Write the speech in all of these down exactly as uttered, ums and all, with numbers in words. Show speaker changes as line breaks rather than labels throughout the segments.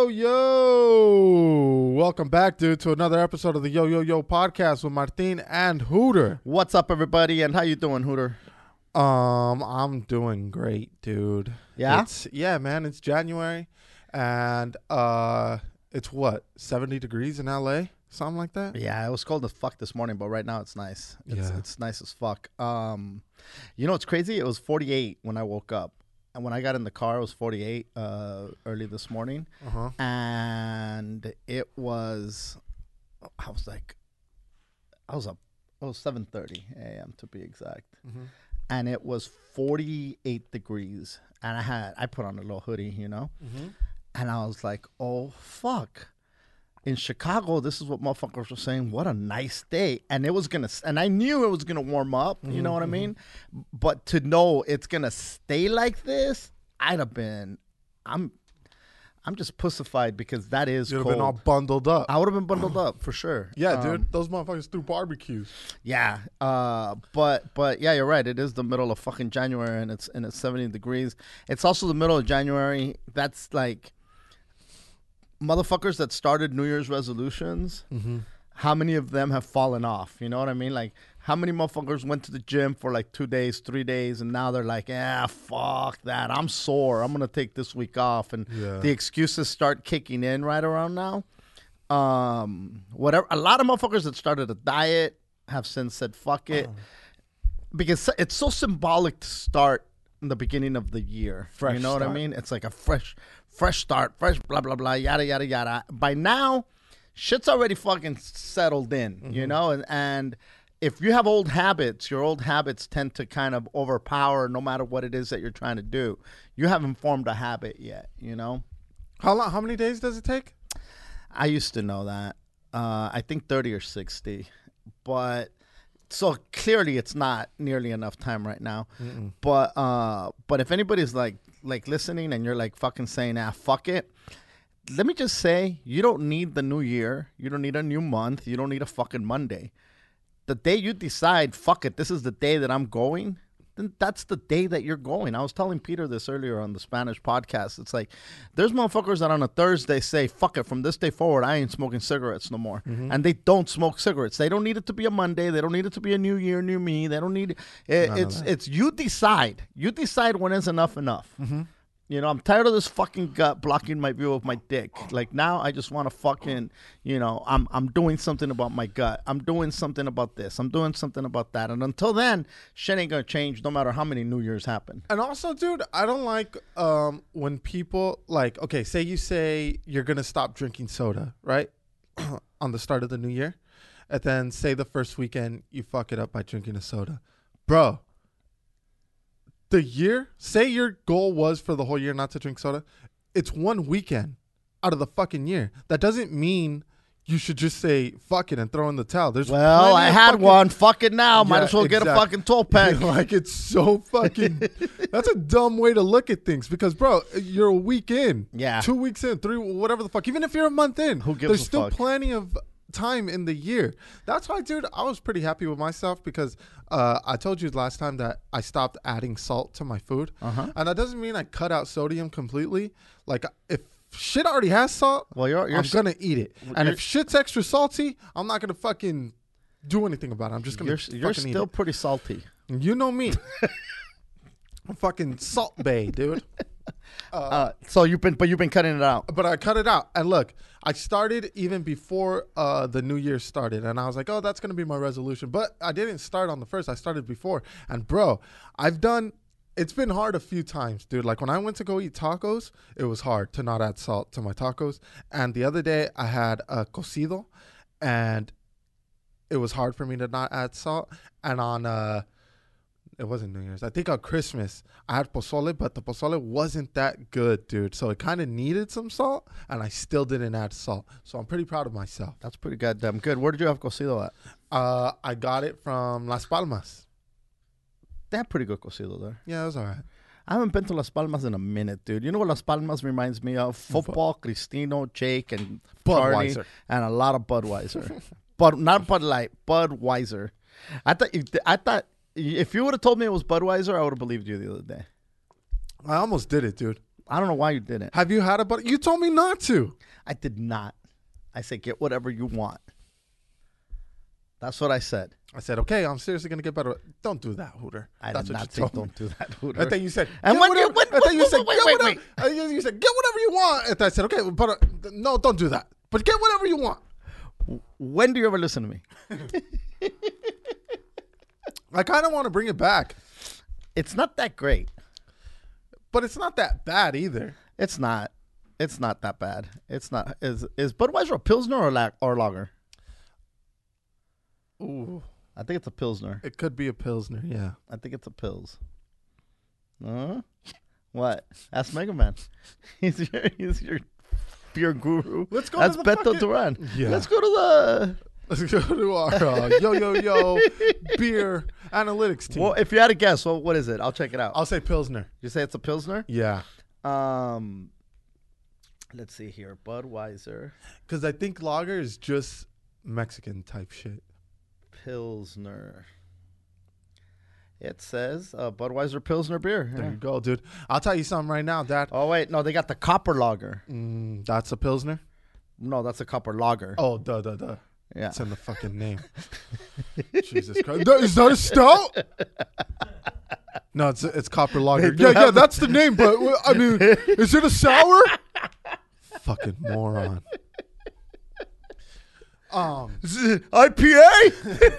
yo, yo. Welcome back, dude, to another episode of the Yo, Yo, Yo podcast with Martin and Hooter.
What's up, everybody, and how you doing, Hooter?
Um, I'm doing great, dude.
Yeah?
It's, yeah, man, it's January, and uh, it's what, seventy degrees in L A? Something like that?
Yeah, it was cold as fuck this morning, but right now it's nice. It's,
Yeah.
it's nice as fuck. Um, you know what's crazy? It was forty-eight when I woke up. And when I got in the car, it was forty-eight uh, early this morning.
Uh-huh.
And it was, I was like, I was up, it was seven thirty a.m. to be exact.
Mm-hmm.
And it was forty-eight degrees. And I had, I put on a little hoodie, you know?
Mm-hmm.
And I was like, oh, fuck. In Chicago, this is what motherfuckers were saying. What a nice day. And it was going to, and I knew it was going to warm up. You
Mm-hmm.
know what I mean? But to know it's going to stay like this, I'd have been, I'm, I'm just pussified because that is
You'd have
cold.
been all bundled up.
I would have been bundled up for sure.
Yeah,
Um,
dude. Those motherfuckers threw barbecues.
Yeah. Uh, but, but yeah, you're right. It is the middle of fucking January and it's, and it's seventy degrees. It's also the middle of January. That's like, motherfuckers that started New Year's resolutions,
Mm-hmm.
how many of them have fallen off? You know what I mean? Like, how many motherfuckers went to the gym for like two days, three days, and now they're like, yeah, fuck that. I'm sore. I'm going to take this week off. And
Yeah.
the excuses start kicking in right around now. Um, whatever. A lot of motherfuckers that started a diet have since said, fuck it. Because it's so symbolic to start in the beginning of the year.
Fresh
You know what I
start.
mean? It's like a fresh, fresh start, fresh blah, blah, blah, yada, yada, yada. By now, shit's already fucking settled in,
Mm-hmm.
you know? And, and if you have old habits, your old habits tend to kind of overpower no matter what it is that you're trying to do. You haven't formed a habit yet, you know?
How long? How many days does it take?
I used to know that. Uh, I think thirty or sixty. But so clearly it's not nearly enough time right now.
Mm-mm.
But uh, but if anybody's like like listening and you're like fucking saying, ah, fuck it. Let me just say, you don't need the new year. You don't need a new month. You don't need a fucking Monday. The day you decide, fuck it, this is the day that I'm going, then that's the day that you're going. I was telling Peter this earlier on the Spanish podcast. It's like, there's motherfuckers that on a Thursday say, fuck it, from this day forward, I ain't smoking cigarettes no more.
Mm-hmm.
And they don't smoke cigarettes. They don't need it to be a Monday. They don't need it to be a new year, new me. They don't need it. it
None of
it's,
that.
it's you decide. You decide when is enough enough.
Mm-hmm.
You know, I'm tired of this fucking gut blocking my view of my dick. Like now I just want to fucking, you know, I'm I'm doing something about my gut. I'm doing something about this. I'm doing something about that. And until then, shit ain't going to change no matter how many New Years happen.
And also, dude, I don't like um, when people, like, okay, say you say you're going to stop drinking soda, right? On the start of the new year. And then say the first weekend you fuck it up by drinking a soda. Bro, the year, say your goal was for the whole year not to drink soda. It's one weekend out of the fucking year. That doesn't mean you should just say fuck it and throw in the towel. There's
Well,
plenty
I
of
had
fucking-
one. Fuck it now. Might
Yeah,
as well get a
exact-
fucking twelve pack.
Like, it's so fucking. That's a dumb way to look at things because, bro, you're a week in.
Yeah.
Two weeks in, three, whatever the fuck. Even if you're a month in,
Who gives
there's
a
still
fuck?
plenty of time in the year. That's why, dude, I was pretty happy with myself because uh, I told you last time that I stopped adding salt to my food.
Uh-huh.
And that doesn't mean I cut out sodium completely. Like, if shit already has salt,
Well, you're, you're
I'm going to eat it. And
you're-
if shit's extra salty, I'm not going to fucking do anything about it. I'm just going
you're,
to
you're
fucking eat
still
it.
pretty salty.
You know me. I'm fucking Salt Bay, dude.
Uh, so you've been, but you've been cutting it out.
But I cut it out. And look, I started even before uh, the new year started. And I was like, oh, that's going to be my resolution. But I didn't start on the first. I started before. And, bro, I've done... It's been hard a few times, dude. Like, when I went to go eat tacos, it was hard to not add salt to my tacos. And the other day, I had a cocido. And it was hard for me to not add salt. And on... Uh, It wasn't New Year's. I think on Christmas, I had pozole, but the pozole wasn't that good, dude. So it kind of needed some salt, and I still didn't add salt. So I'm pretty proud of myself.
That's pretty goddamn good. Where did you have cocido at?
Uh, I got it from Las Palmas.
They have pretty good cocido there.
Yeah, it was all right.
I haven't been to Las Palmas in a minute, dude. You know what Las Palmas reminds me of? Football, Cristino, Jake, and Charlie,
Budweiser.
and a lot of Budweiser. But not Bud Light, Budweiser. I thought I thought if you would have told me it was Budweiser, I would have believed you the other day.
I almost did it, dude.
I don't know why you didn't.
Have you had a Bud? You told me not to.
I did not. I said, get whatever you want. That's what I said.
I said, okay, I'm seriously gonna get better. Don't do that, Hooter.
I
That's
did
what
not
you
say
told me.
don't do that, Hooter.
And then you said,
And
get
when
whatever,
you- when-
and then you
wait,
said,
wait,
get
wait,
whatever.
wait.
And you you said, get whatever you want. And I said, okay, but uh, no, don't do that. But get whatever you want.
When do you ever listen to me?
I kind of want to bring it back,
It's not that great.
but it's not that bad either.
It's not. It's not that bad. It's not. Is is Budweiser a Pilsner or la- or lager?
Ooh,
I think it's a Pilsner.
it could be a Pilsner, yeah.
I think it's a Pils. Huh? What? Ask Mega Man. He's your he's your beer guru.
Let's go
That's
to the
Beto
fucking-
Duran.
Yeah.
Let's go to the.
Let's go to our uh, yo yo yo beer analytics team.
Well, if you had a guess, well, what is it? I'll check it out.
I'll say Pilsner.
You say it's a Pilsner?
Yeah,
Um, let's see here. Budweiser
because I think lager is just Mexican type shit.
Pilsner. It says uh, Budweiser Pilsner beer.
There
Yeah.
you go, dude. I'll tell you something right now, Dad.
Oh wait, no, they got the copper lager.
Mm, that's a Pilsner?
No, that's a copper lager.
Oh, duh, duh, duh.
yeah.
It's in the fucking name. Jesus Christ. That- Is that a stout? No, it's it's copper lager.
They do
Yeah, yeah,
have-
that's the name, but uh, I mean, is it a sour? Fucking moron. Um,
I P A.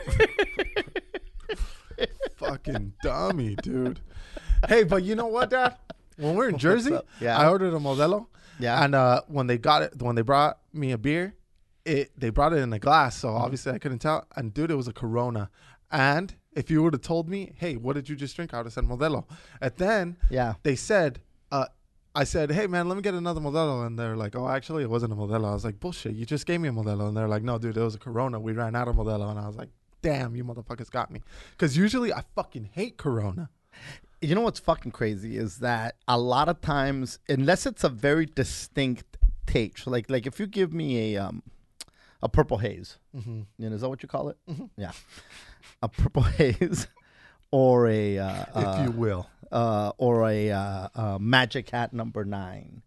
fucking dummy, dude. Hey, but you know what, Dad? When we're in Jersey,
up? Yeah.
I ordered a Modelo.
Yeah.
And uh, when they got it, when they brought me a beer, it they brought it in a glass, so obviously I couldn't tell. And dude, it was a Corona. And if you would have told me, hey, what did you just drink? I would have said Modelo. And then
Yeah.
they said, uh, I said, hey man, let me get another Modelo. And they're like, oh, actually, it wasn't a Modelo. I was like, bullshit, you just gave me a Modelo. And they're like, no, dude, it was a Corona. We ran out of Modelo. And I was like, damn, you motherfuckers got me. Because usually I fucking hate Corona.
You know what's fucking crazy is that a lot of times, unless it's a very distinct taste, like like if you give me a um a purple haze,
Mm-hmm.
you know, is that what you call it? Yeah, a purple haze, or a uh,
If
uh,
you will.
uh, or a uh, uh, Magic Hat number nine.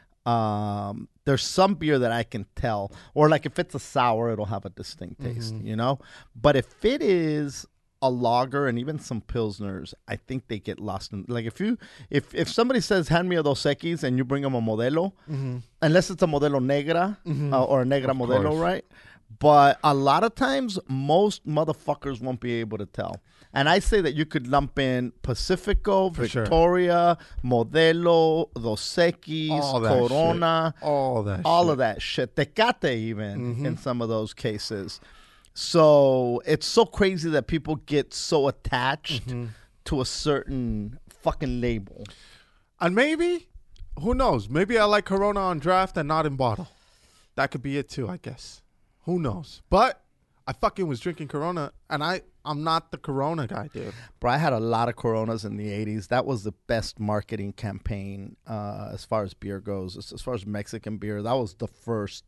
Um, there's some beer that I can tell, or like if it's a sour, it'll have a distinct taste, you know. But if it is a lager and even some pilsners, I think they get lost in. Like if you, if if somebody says, "Hand me a Dos Equis," and you bring them a Modelo, unless it's a Modelo Negra uh, or a Negra
Of
Modelo,
course.
right? But a lot of times, most motherfuckers won't be able to tell. And I say that you could lump in Pacifico,
For sure.
Victoria, Modelo, Dos Equis,
All that
Corona,
All that
all
shit.
of that shit. Tecate even in some of those cases. So it's so crazy that people get so attached to a certain fucking label.
And maybe, who knows? Maybe I like Corona on draft and not in bottle. That could be it too, I guess. Who knows? But I fucking was drinking Corona, and I, I'm not the Corona guy, dude.
Bro, I had a lot of Coronas in the eighties. That was the best marketing campaign uh, as far as beer goes. As, as far as Mexican beer, that was the first.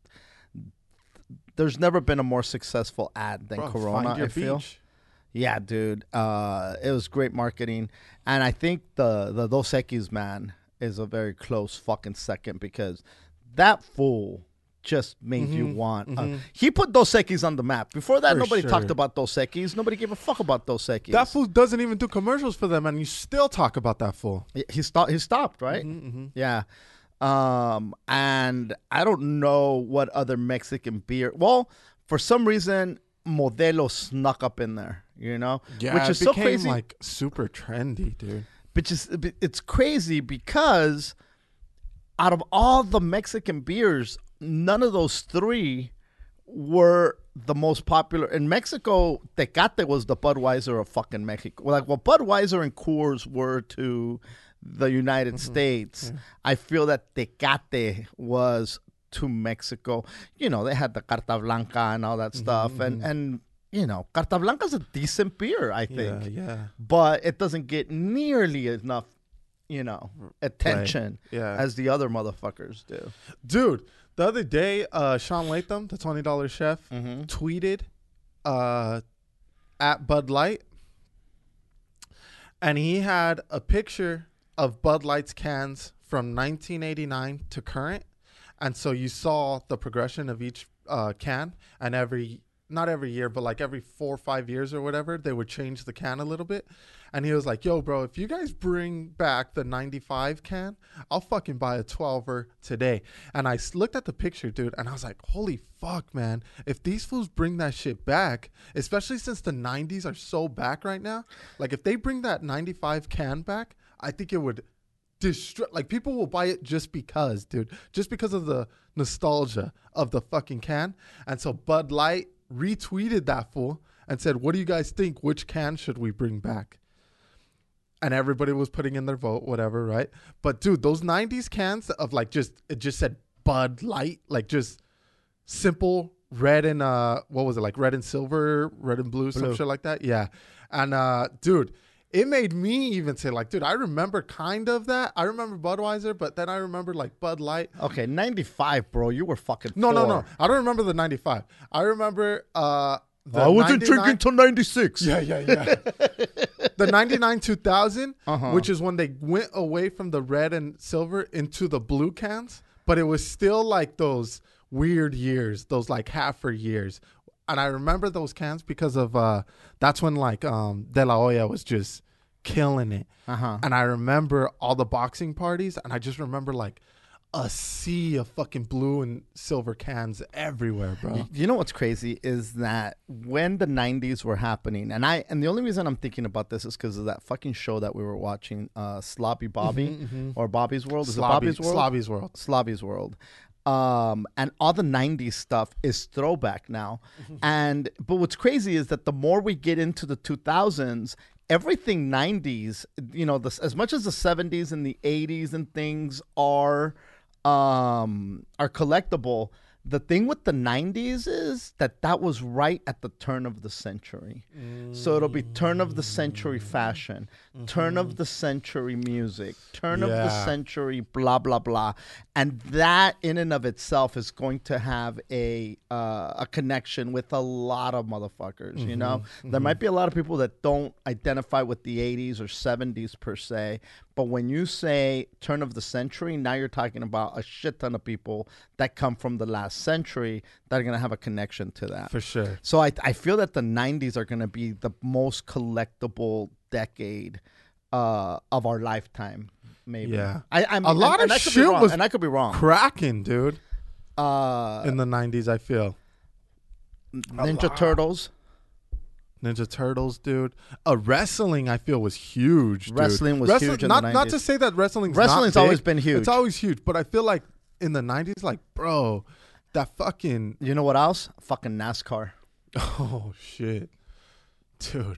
There's never been a more successful ad than
Bro,
Corona,
find your
I feel.
beach.
Yeah, dude. Uh, it was great marketing. And I think the, the Dos Equis, man, is a very close fucking second because that fool just made you want. Uh, he put Dos Equis on the map. Before that,
For
nobody
sure.
talked about Dos Equis. Nobody gave a fuck about Dos Equis.
That fool doesn't even do commercials for them, and you still talk about that fool.
He stopped. He stopped, right? Yeah. Um, and I don't know what other Mexican beer. Well, for some reason, Modelo snuck up in there. You know,
Yeah,
which
it
is so
became
crazy.
like super trendy, dude.
Which is it's crazy because out of all the Mexican beers, none of those three were the most popular. In Mexico, Tecate was the Budweiser of fucking Mexico. Like what Budweiser and Coors were to the United States, I feel that Tecate was to Mexico. You know, they had the Carta Blanca and all that stuff. And, and you know, Carta Blanca's a decent beer, I think.
Yeah, yeah.
But it doesn't get nearly enough, you know, attention
Yeah.
as the other motherfuckers do.
Dude, the other day, uh, Sean Latham, the twenty dollar chef, tweeted uh, at Bud Light, and he had a picture of Bud Light's cans from nineteen eighty-nine to current, and so you saw the progression of each uh, can, and every not every year, but like every four or five years or whatever, they would change the can a little bit. And he was like, yo, bro, if you guys bring back the ninety-five can, I'll fucking buy a twelver today. And I s- looked at the picture, dude, and I was like, holy fuck, man. If these fools bring that shit back, especially since the nineties are so back right now, like if they bring that ninety-five can back, I think it would destroy. Like people will buy it just because, dude, just because of the nostalgia of the fucking can. And so Bud Light retweeted that fool and said, what do you guys think? Which can should we bring back? And everybody was putting in their vote, whatever, right? But dude, those nineties cans of like just, it just said Bud Light, like just simple red and uh what was it, like red and silver, red and blue, blue. Some shit like that. Yeah. And uh dude, it made me even say like, dude, I remember kind of that. I remember Budweiser, but then I remember like Bud Light.
Okay, ninety-five, bro. You were fucking
No,
four.
no, no. I don't remember the ninety-five. I remember uh the
I wasn't
ninety-nine
drinking till ninety-six.
Yeah, yeah, yeah. The ninety-nine two thousand,
Uh-huh.
which is when they went away from the red and silver into the blue cans, but it was still like those weird years, those like halfer years. And I remember those cans because of uh that's when like um De La Hoya was just killing it.
Uh-huh.
And I remember all the boxing parties, and I just remember like a sea of fucking blue and silver cans everywhere, bro.
Y- You know what's crazy is that when the nineties were happening, and I and the only reason I'm thinking about this is because of that fucking show that we were watching, uh, Sloppy Bobby
Mhm, mhm.
or Bobby's World. Is
Slobby-
it Bobby's World?
Slobby's World.
Slobby's World. Um, and all the nineties stuff is throwback now. And but what's crazy is that the more we get into the two thousands, everything nineties, you know, the, as much as the seventies and the eighties and things are um are collectible, the thing with the nineties is that that was right at the turn of the century. So it'll be turn of the century fashion, turn of the century music, turn of the
Yeah.
century blah blah blah, and that in and of itself is going to have a uh, a connection with a lot of motherfuckers. You know, there might be a lot of people that don't identify with the eighties or seventies per se, but when you say turn of the century, now you're talking about a shit ton of people that come from the last century that are going to have a connection to that.
For sure.
So I, I feel that the nineties are going to be the most collectible decade uh, of our lifetime, maybe.
Yeah.
I, I mean,
A lot
and,
of
and I could be
shit
wrong,
was
and I could be wrong.
Cracking, dude.
Uh,
In the nineties, I feel.
Ninja
lot.
Turtles.
Ninja Turtles, dude. Uh, wrestling, I feel, was huge. Dude.
Wrestling was
Wrestling,
huge in
not,
the
Not
nineties.
to say that wrestling's
Wrestling's
not big.
always been huge.
It's always huge, but I feel like in the nineties, like, bro, that fucking
You know what else? Fucking NASCAR.
oh shit, dude.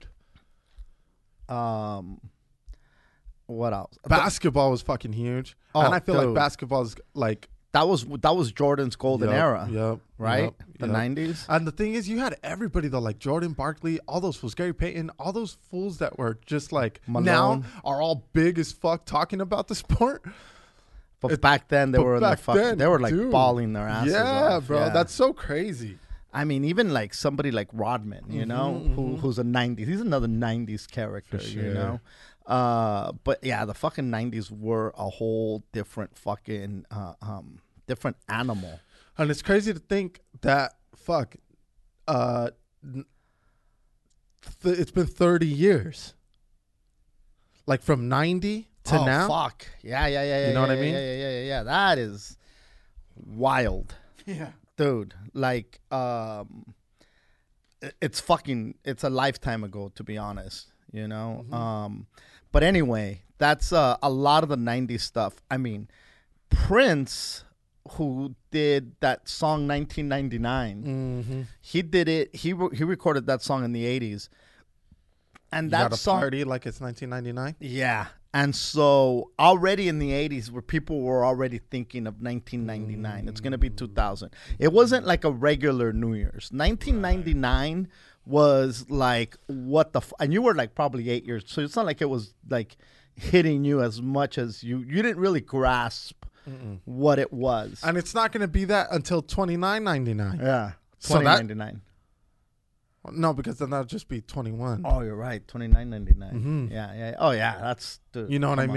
Um, what else?
Basketball was fucking huge,
Oh,
and I feel like
dude.
basketball is like
That was that was Jordan's golden
Yup,
era,
Yep,
right?
yep,
the
yep.
nineties.
And the thing is, you had everybody though, like Jordan, Barkley, all those fools, Gary Payton, all those fools that were just like
Malone.
now are all big as fuck talking about the sport.
But
It-
back then they
but
were in the
back
fucking,
then,
they were like
dude.
bawling their asses
Yeah,
off.
bro, that's so crazy.
I mean, even like somebody like Rodman, you know,
Mhm,
who
mhm.
who's a nineties. He's another nineties character,
For
you
sure.
know. Uh, but yeah, the fucking nineties were a whole different fucking uh, um different animal.
And it's crazy to think that fuck, uh, n- th- it's been thirty years, like from ninety to
oh,
now.
fuck. Yeah, yeah, yeah, yeah.
You know what
yeah,
I mean?
Yeah, yeah, yeah, yeah, yeah. That is wild.
Yeah.
Dude, like um i- it's fucking it's a lifetime ago, to be honest, you know.
Mm-hmm.
Um but anyway, that's uh, a lot of the nineties stuff. I mean, Prince, who did that song nineteen ninety-nine,
Mm-hmm.
he did it he re- he recorded that song in the eighties, and
You
that
got a
song
party like it's nineteen ninety-nine.
yeah. And so already in the eighties, where people were already thinking of nineteen ninety-nine, it's going to be two thousand. It wasn't like a regular New Year's. nineteen ninety-nine was like, what the f-? And you were like probably eight years. So it's not like it was like hitting you as much as you, you didn't really grasp what it was.
And it's not going to be that until twenty-nine ninety-nine.
yeah.
So
twenty
that-
ninety-nine.
No, because then that'll just be twenty-one.
Oh, you're right. twenty-nine ninety-nine.
Mhm.
Yeah, yeah. Oh, yeah. That's, dude,
You know what I
come on.
mean?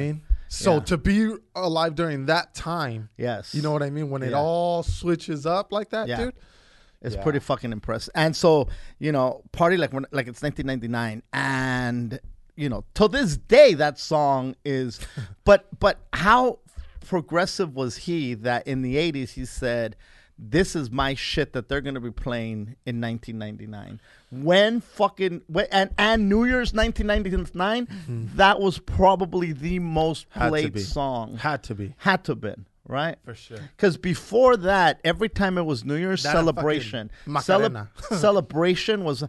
So
Yeah.
to be alive during that time,
Yes.
you know what I mean? When it
Yeah.
all switches up like that,
Yeah.
dude.
It's
Yeah.
pretty fucking impressive. And so, you know, party like when like it's nineteen ninety-nine, and you know, till this day that song is. but but how progressive was he that in the eighties he said, "This is my shit that they're gonna be playing in nineteen ninety-nine." When fucking when, and and New Year's nineteen ninety-nine, that was probably the most
Had to
played
be.
song.
Had to be.
Had to have been. Right?
For sure.
Because before that, every time it was New Year's
That
celebration,
fucking
cele-
Macarena.
celebration was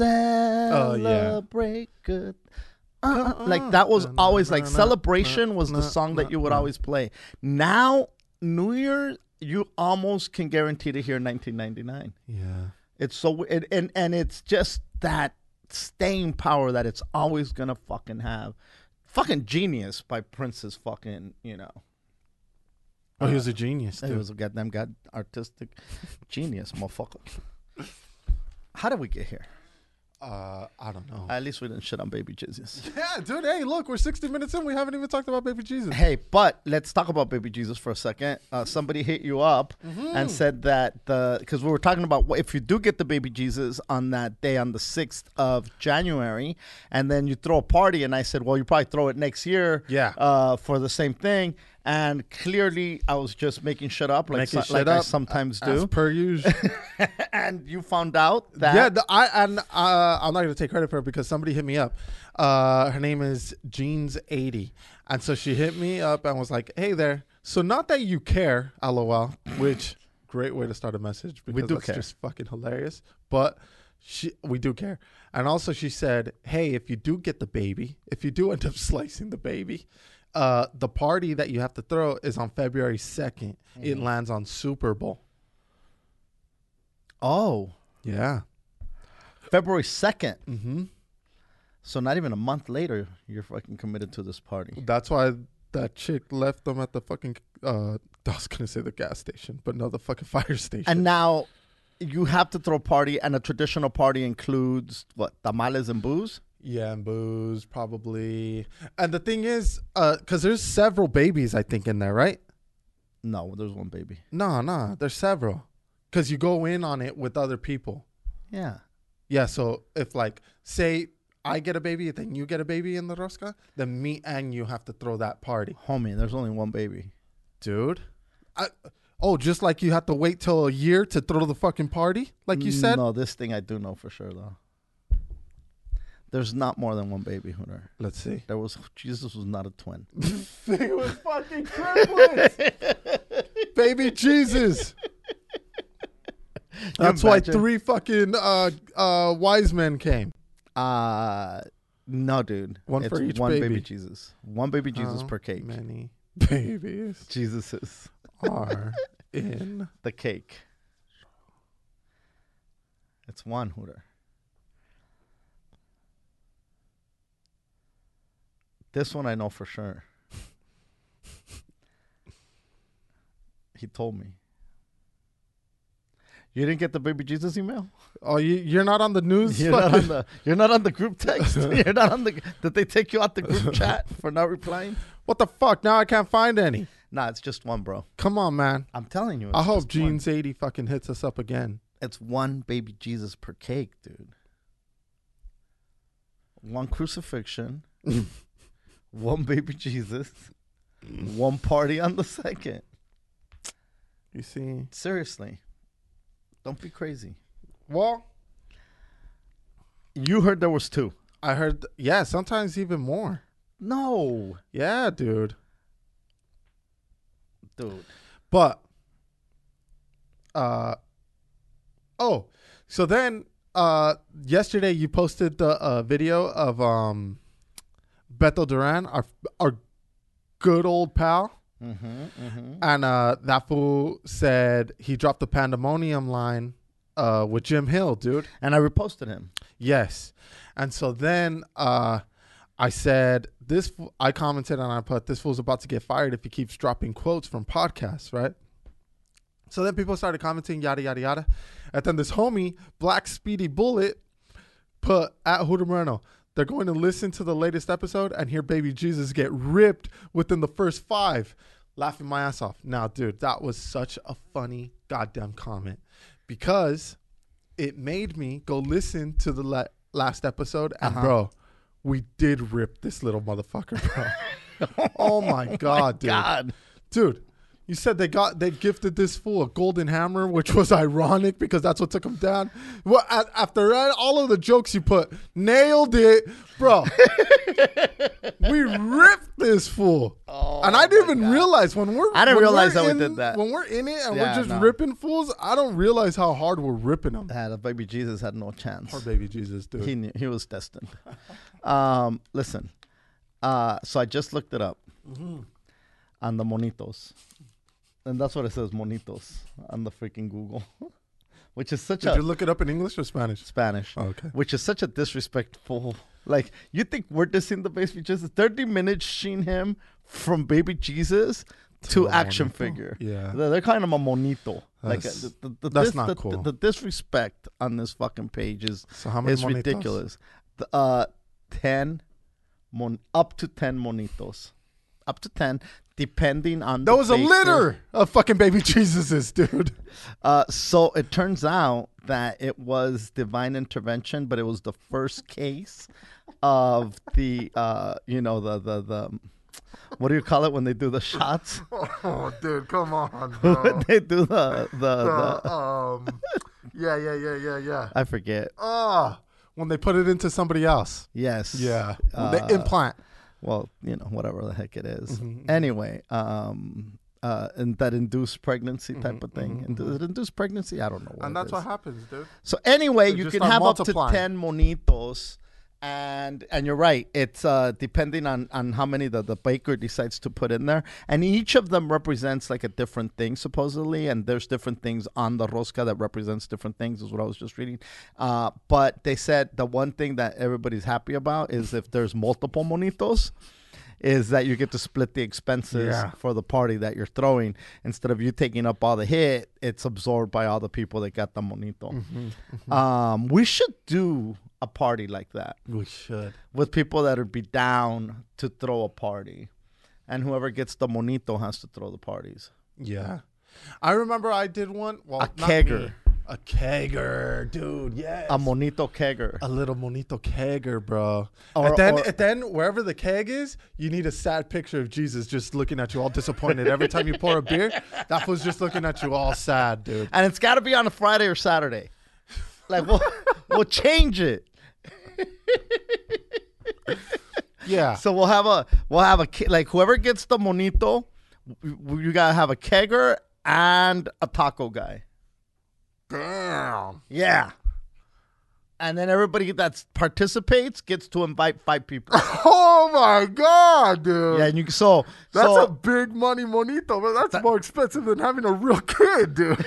celebrate good. Uh, uh, like that was always like celebration was the song that you would always play. Now New Year, you almost can guarantee to hear nineteen ninety-nine.
Yeah.
It's so it, and and it's just that staying power that it's always gonna fucking have. Fucking Genius by Prince's fucking, you know.
Oh, he was a genius,
He
dude.
was a goddamn god artistic genius, motherfucker. How did we get here?
Uh, I don't know.
At least we didn't shit on Baby Jesus.
Yeah, dude. Hey, look, we're sixty minutes in. We haven't even talked about Baby Jesus.
Hey, but let's talk about Baby Jesus for a second. Uh, somebody hit you up and said that the because we were talking about what if you do get the Baby Jesus on that day on the sixth of January, and then you throw a party, and I said, well, you probably throw it next year,
Yeah.
uh, for the same thing. And clearly, I was just making shit up, like
Making
so-
shit
like I
up,
sometimes
As
do.
per usual.
And you found out that
Yeah, the, I and uh, I'm not gonna take credit for it because somebody hit me up. Uh, her name is Jeans eighty, and so she hit me up and was like, "Hey there, so not that you care, lol," which great way to start a message because
do
that's
care.
just fucking hilarious. But she, we do care, and also she said, "Hey, if you do get the baby, if you do end up slicing the baby." Uh, the party that you have to throw is on February second. It lands on Super Bowl.
oh,
Yeah.
February second.
Mm-hmm.
So not even a month later, you're fucking committed to this party.
That's why that chick left them at the fucking, uh, I was going to say the gas station, but no, the fucking fire station.
And now you have to throw a party, and a traditional party includes what, tamales and booze?
yeah, and booze, probably. And the thing is, uh, because there's several babies, I think, in there, right?
No, there's one baby.
No, no, there's several. Because you go in on it with other people.
Yeah.
Yeah, so if, like, say I get a baby, then you get a baby in the rosca, then me and you have to throw that party.
Homie, there's only one baby.
Dude. I, oh, just like you have to wait till a year to throw the fucking party, like you said?
No, this thing I do know for sure, though. There's not more than one baby, Hooter.
Let's see.
There was, Jesus was not a twin.
He was fucking triplets. Baby Jesus. That's why
imagine?
three fucking uh, uh, wise men came.
Uh, no, dude.
One
it's
for each
one
baby.
baby Jesus. One baby Jesus
How
per cake.
many babies
Jesus is
are in?
the cake. It's one, Hooter. This one I know for sure. He told me. You didn't get the baby Jesus email?
Oh, you, you're not on the news?
You're not on the you're not on the group text. You're not on the did they take you out the group chat for not replying?
What the fuck? Now I can't find any.
Nah, it's just one, bro.
Come on, man.
I'm telling you. It's
I hope
just one.
Jeans eighty fucking hits us up again.
It's one baby Jesus per cake, dude. One crucifixion. One baby Jesus. One party on the second.
You see?
Seriously. Don't be crazy.
Well,
You heard there was two.
I heard, yeah, sometimes even more.
No.
Yeah, dude.
Dude.
But, uh, oh, so then, uh, yesterday you posted the uh, video of um, Beto Duran, our our good old pal,
Mm-hmm, mm-hmm.
and uh, that fool said he dropped the pandemonium line uh, with Jim Hill, dude.
And I reposted him.
Yes, and so then uh, I said this. Fool, I commented and I put, "This fool's about to get fired if he keeps dropping quotes from podcasts," right? So then people started commenting, yada, yada, yada. And then this homie, Black Speedy Bullet, put at Hooter Moreno, they're going to listen to the latest episode and hear baby Jesus get ripped within the first five. Laughing my ass off. Now, dude, that was such a funny goddamn comment because it made me go listen to the la- last episode. And,
Uh-huh.
bro, we did rip this little motherfucker, bro. Oh, my God, dude.
God.
Dude, you said they got they gifted this fool a golden hammer, which was ironic because that's what took him down. Well, a- after that, all of the jokes you put, nailed it, bro. We ripped this fool,
Oh,
and I didn't
my
even
God.
realize when we're.
I didn't
when
realize
we're
that we
in-
did that.
When we're in it and
Yeah,
we're just
no.
ripping fools. I don't realize how hard we're ripping them.
Ah, the baby Jesus had no chance.
Poor baby Jesus, dude.
He knew, he was destined. um, listen, uh, so I just looked it up
Mm-hmm.
on the monitos, and that's what it says, monitos, on the freaking Google, which is such
Did
a
you look it up in English or Spanish?
Spanish,
Oh, okay.
which is such a disrespectful. Like, you think we're dissing the baby Jesus? thirty minutes seen him from baby Jesus to,
To a
action
monito?
figure.
Yeah.
They're, they're calling him a monito. Like
That's-
uh, the, the, the,
that's
dis-
not
the,
cool.
The, the disrespect on this fucking page is
So how many
it's
monitos?
ridiculous. The, uh, ten, mon- up to ten monitos, up to ten, depending on.
That
the
was a
baker.
litter of fucking baby Jesuses, dude.
Uh, so it turns out that it was divine intervention, but it was the first case of the, uh, you know, the the the. What do you call it when they do the shots?
Oh, dude, come on,
when
bro.
they do the the,
Uh,
the
um, yeah, yeah, yeah, yeah, yeah.
I forget.
Ah, when they put it into somebody else.
Yes.
Yeah,
Uh,
the implant.
Well, you know, whatever the heck it is.
Mhm, mhm.
Anyway, um, uh, and that induced pregnancy type
Mhm,
of thing.
mhm,
And does it induce pregnancy? I don't know. What
And
it
that's
is.
what happens, dude.
So anyway,
They
you
just
can
start
have up
multiplying.
to ten monitos, and and you're right. It's uh, depending on, on how many the, the baker decides to put in there, and each of them represents like a different thing supposedly, and there's different things on the rosca that represents different things. Is what I was just reading. Uh, but they said the one thing that everybody's happy about is if there's multiple monitos. Is that you get to split the expenses
Yeah.
for the party that you're throwing. Instead of you taking up all the hit, it's absorbed by all the people that got the monito.
Mm-hmm,
Um, we should do a party like that
We should.
with people that would be down to throw a party. And whoever gets the monito has to throw the parties.
Yeah. I remember I did one. Well,
A
not
kegger.
me. A kegger, dude. Yes.
A monito kegger.
A little monito kegger, bro.
Or-
and then,
or-
and then wherever the keg is, you need a sad picture of Jesus just looking at you all disappointed. Every time you pour a beer, that fool's just looking at you all sad, dude.
And it's got to be on a Friday or Saturday. Like, we'll, we'll change it.
Yeah.
So we'll have a, we'll have a, ke- like, whoever gets the monito, w- you got to have a kegger and a taco guy.
Damn.
Yeah. And then everybody that participates gets to invite five people.
Oh my God, dude.
Yeah, and you so
That's
so
a big money monito, but that's more expensive than having a real kid, dude.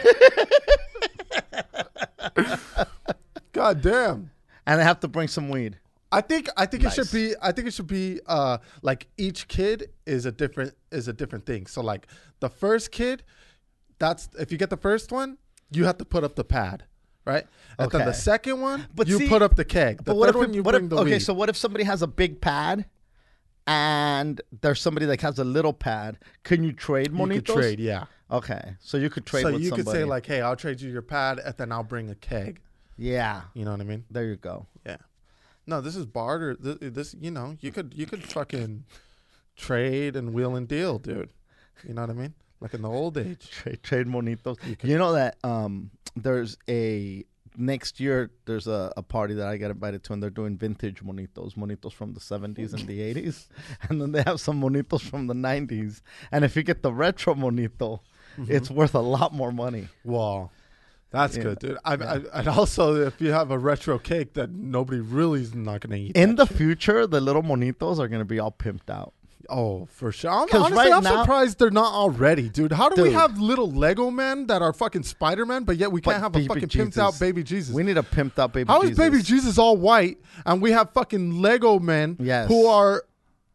God damn.
and they have to bring some weed.
I think I think
Nice.
it should be I think it should be uh like each kid is a different is a different thing. So like the first kid, that's if you get the first one, you have to put up the pad, right? And then the
Okay.
second one,
But
you
see-
put up the keg. The
But what
third
if
one
it-
you
what
bring
if,
the
okay?
weed.
So what if somebody has a big pad, and there's somebody that has a little pad? Can you trade
you
monitos?
could trade, yeah.
Okay, so you could trade.
So
with
you
somebody.
could say like, hey, I'll trade you your pad, and then I'll bring a keg.
yeah,
You know what I mean?
there you go.
Yeah. No, this is barter. This, this, you know, you could you could fucking trade and wheel and deal, dude. You know what I mean? Like in the old age.
Trade trade monitos.
You
You,
could-
know that um, there's a next year. There's a, a party that I got invited to, and they're doing vintage monitos, monitos from the seventies and the eighties, and then they have some monitos from the nineties. And if you get the retro monito, it's worth a lot more money.
Wow. That's
Yeah.
good, dude. I,
Yeah.
I, and also, if you have a retro cake that nobody really is not going to eat.
In
that
the
shit.
future, the little monitos are gonna be all pimped out.
Oh, for sure. I'm,
'Cause
honestly,
right
I'm
now-
surprised they're not already, dude. How do we
Dude.
have little Lego men that are fucking Spider-Man, but yet we
But
can't have a
baby
fucking pimped out
Jesus.
baby Jesus?
We need a pimped out baby
How is
Jesus.
baby Jesus all white and we have fucking Lego men
Yes.
who are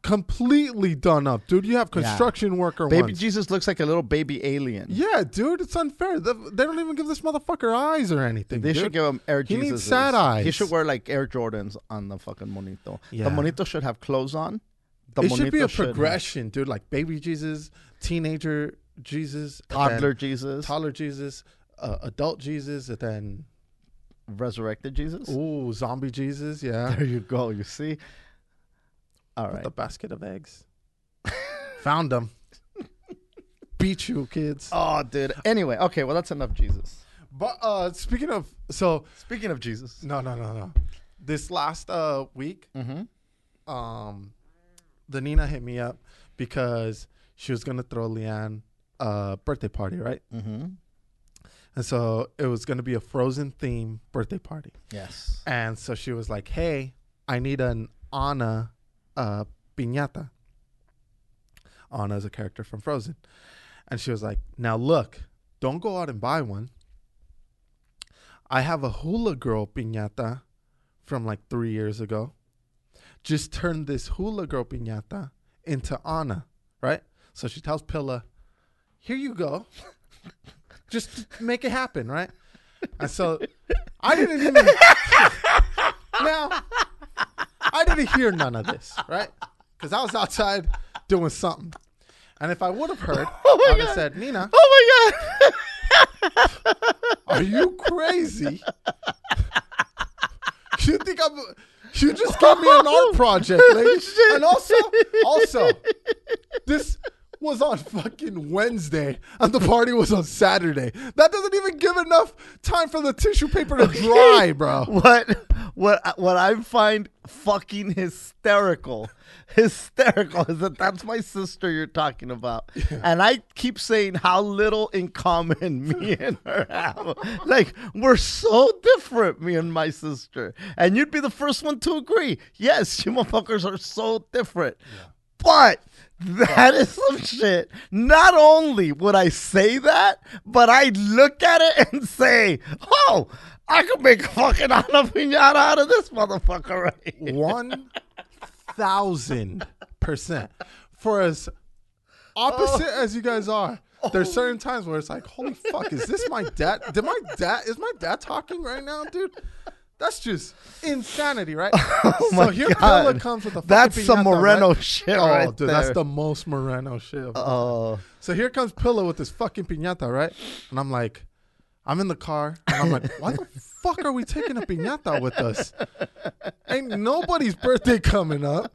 completely done up, dude. You have construction yeah. worker
Baby
ones.
Jesus looks like a little baby alien.
Yeah, dude, it's unfair. They, they don't even give this motherfucker eyes or anything.
They
dude.
should give him Air Jesus.
He needs sad eyes.
He should wear like Air Jordans on the fucking monito.
Yeah.
The monito should have clothes on. The
it should be a
should
progression, have... dude. Like baby Jesus, teenager Jesus,
toddler Jesus,
toddler Jesus, uh, adult Jesus, and then
resurrected Jesus.
Ooh, zombie Jesus. Yeah,
there you go. You see. All right.
With the basket of eggs. Found them. Beat you, kids.
Oh, dude. Anyway, okay. Well, that's enough Jesus.
But uh, speaking of, so
speaking of Jesus,
no, no, no, no. This last uh week,
mm-hmm.
um, the Nina hit me up because she was gonna throw Leanne a birthday party, right?
Mm-hmm.
And so it was gonna be a Frozen theme birthday party.
Yes.
And so she was like, "Hey, I need an Anna uh, piñata." Anna is a character from Frozen. And she was like, "Now look, don't go out and buy one. I have a Hula Girl piñata from like three years ago. Just turn this Hula Girl piñata into Anna," right? So she tells Pilla, "Here you go. Just make it happen," right? And so I didn't even... now, I didn't hear none of this, right? Because I was outside doing something. And if I would have heard, oh I would have said, "Nina.
Oh, my
God. Are you crazy? You think I'm... You just gave me an art project, lady." And also, also, this was on fucking Wednesday, and the party was on Saturday. That doesn't even give enough time for the tissue paper to dry, bro.
What, what, what I find fucking hysterical, hysterical is that that's my sister you're talking about, yeah. And I keep saying how little in common me and her have. Like, we're so different, me and my sister, and you'd be the first one to agree. Yes, you motherfuckers are so different, yeah. But that is some shit. Not only would I say that, but I look at it and say, "Oh, I could make a fucking Ana Piñata out of this motherfucker right here."
One thousand percent. For as opposite oh. as you guys are, there's certain times where it's like, holy fuck, is this my dad? Did my dad, is my dad talking right now, dude? That's just insanity, right?
Oh
so
my
here
God.
Pilla comes with a fucking
That's
piñata,
some Moreno
right?
shit
oh,
right
dude,
there.
That's the most Moreno shit.
Oh.
So here comes Pilla with this fucking piñata, right? And I'm like, I'm in the car, and I'm like, why the fuck are we taking a piñata with us? Ain't nobody's birthday coming up.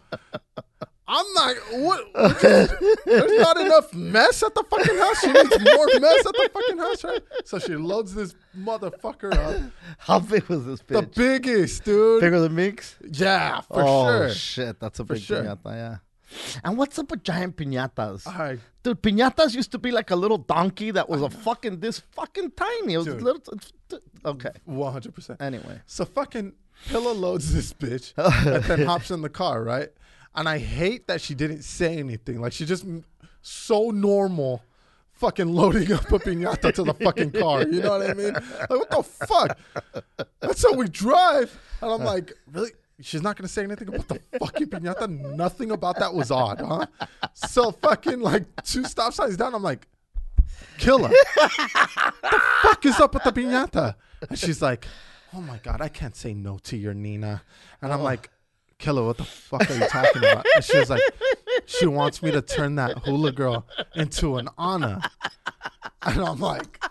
I'm not, what, what just, there's not enough mess at the fucking house. She needs more mess at the fucking house, right? So she loads this motherfucker up.
How big was this bitch?
The biggest, dude.
Bigger than Meeks?
Yeah, for
oh,
sure.
Oh, shit. That's a
for
big
sure.
piñata, yeah. And what's up with giant piñatas?
I,
Dude, piñatas used to be like a little donkey that was a fucking, this fucking tiny. It was
dude,
little, okay.
one hundred percent.
Anyway.
So fucking Pilla loads this bitch and then hops in the car, right? And I hate that she didn't say anything. Like, she just so normal fucking loading up a piñata to the fucking car. You know what I mean? Like, what the fuck? That's how we drive. And I'm like, really? She's not going to say anything about the fucking piñata? Nothing about that was odd, huh? So fucking, like, two stop signs down, I'm like, "Killa, what the fuck is up with the piñata?" And she's like, "Oh, my God, I can't say no to your Nina." And I'm
oh.
like, "Killa, what the fuck are you talking about?" And she was like, "She wants me to turn that Hula Girl into an Anna." And I'm like,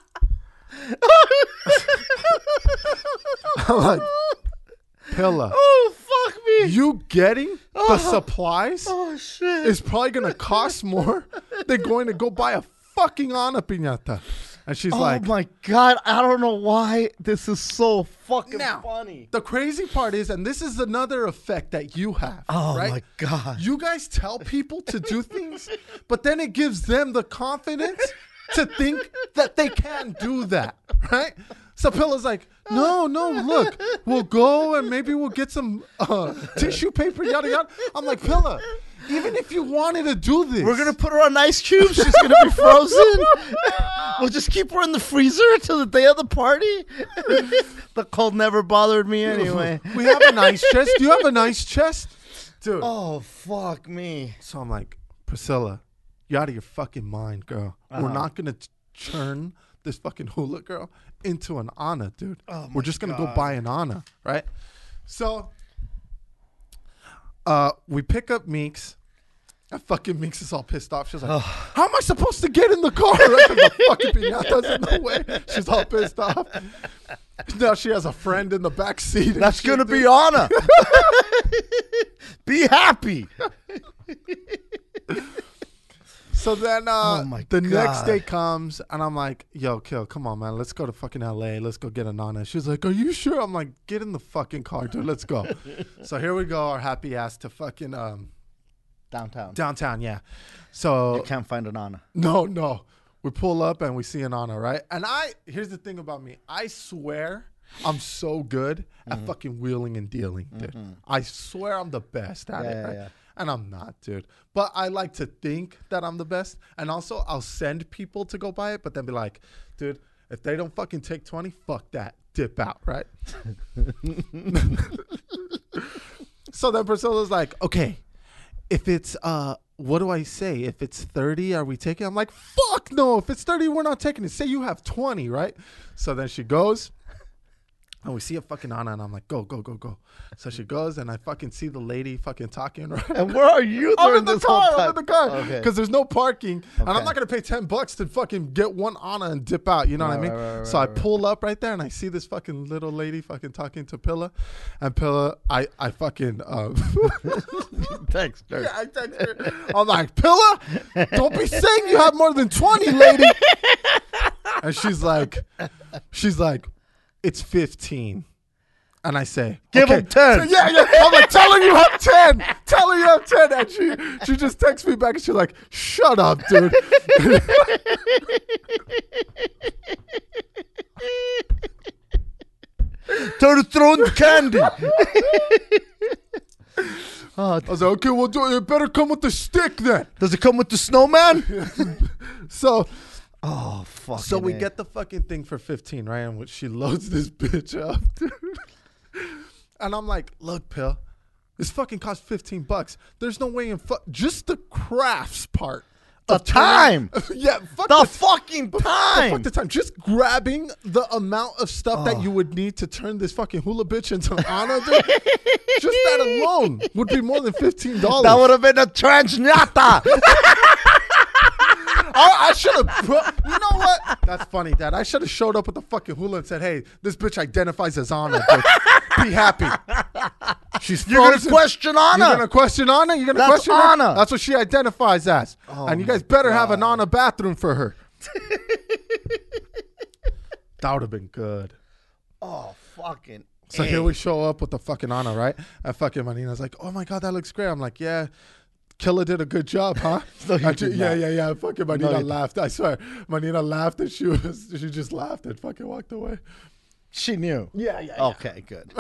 I'm like, "Pilla,
oh, fuck me.
You getting
oh.
the supplies
oh, shit.
is probably going to cost more than going to go buy a fucking Anna piñata." And she's
oh
like,
"Oh my God, I don't know why this is so fucking
now,
funny."
The crazy part is, and this is another effect that you have.
Oh
right?
my God.
You guys tell people to do things, but then it gives them the confidence to think that they can do that, right? So Pilla's like, "No, no, look, we'll go and maybe we'll get some uh, tissue paper, yada, yada." I'm like, "Pilla, even if you wanted to do this,
we're going to put her on ice cubes. She's going to be frozen. We'll just keep her in the freezer until the day of the party." The cold never bothered me anyway.
We have an ice chest. Do you have an ice chest? dude.
Oh, fuck me.
So I'm like, Priscilla, you're out of your fucking mind, girl.
Uh-huh.
We're not gonna t- turn this fucking hula girl into an Anna, dude.
Oh,
We're
my
just gonna
God.
go buy an Anna, right? So, uh, we pick up Meeks. And fucking Meeks is all pissed off. She's like, how am I supposed to get in the car? Right? 'Cause the fucking piñata's in the way. She's all pissed off. Now she has a friend in the back seat. and
That's
shit,
gonna
dude.
be Anna. Be happy.
So then uh,
Oh my
the next
God.
day comes, and I'm like, yo, Kill, come on, man. Let's go to fucking L A. Let's go get an Anna. She's like, are you sure? I'm like, get in the fucking car, dude. Let's go. So here we go, our happy ass to fucking um,
Downtown.
downtown, yeah. So
You can't find an Anna.
no, no. We pull up and we see an Anna, right? And I, here's the thing about me. I swear I'm so good
Mm-hmm.
at fucking wheeling and dealing, dude. I swear I'm the best at
Yeah,
it,
yeah,
right?
yeah.
And I'm not, dude. But I like to think that I'm the best. And also, I'll send people to go buy it, but then be like, dude, if they don't fucking take twenty, fuck that. Dip out, right? So then Priscilla's like, okay, if it's, uh, what do I say? If it's thirty, are we taking it? I'm like, fuck no. If it's thirty, we're not taking it. Say you have twenty, right? So then she goes. And we see a fucking Anna, and I'm like, go, go, go, go. So she goes, and I fucking see the lady fucking talking, right?
And where are you
I'm
during
in the
this whole
car.
time?
I'm in the car
Okay.
because there's no parking, and I'm
Okay.
not gonna pay ten bucks to fucking get one Anna and dip out. You know what I
Right,
mean?
right, right,
so I
right,
pull up right there, and I see this fucking little lady fucking talking to Pilla, and Pilla, I I fucking um,
Text her.
yeah, I text her. I'm like, Pilla, don't be saying you have more than twenty, lady. And she's like, she's like, it's fifteen. And I say,
Give
okay.
him ten.
Yeah, yeah. I'm like, tell her you have ten. Tell her you have ten. And she, she just texts me back and she's like, shut up, dude.
Turn it throwing candy. Oh,
I was like, okay, well, do, it better come with the stick then.
does it come with the snowman?
So,
Oh, fuck.
so we get the fucking thing for fifteen, right? And she loads this bitch up, dude. And I'm like, look, Pill, this fucking costs fifteen bucks. There's no way in fuck, just the crafts part.
The
of turning-
time.
yeah, fuck
The
the
fucking
But
time.
fuck the time. Just grabbing the amount of stuff that you would need to turn this fucking hula bitch into an Anna, dude. Just that alone would be more than fifteen dollars.
That would have been a transnata.
I, I should have put. You know what? That's funny, Dad. I should have showed up with the fucking hula and said, "Hey, this bitch identifies as Anna. Bitch. Be happy. She's
You're going to
frozen.
question
You're
Anna.
gonna question Anna. You're gonna
That's
question her?
Anna.
That's what she identifies as.
Oh
and you
my
guys better have an
God.
Anna bathroom for her. That would have been good.
Oh, fucking.
So
A.
here we show up with the fucking Anna, right? And fucking Manina's like, "Oh my God, that looks great." I'm like, "Yeah, Killer did a good job, huh?"
No, you
I ju-
did
yeah,
not.
yeah, yeah. Fucking Manina
No, you-
laughed. I swear, Manina laughed and she was she just laughed and fucking walked away.
She knew.
Yeah, yeah.
Okay, good.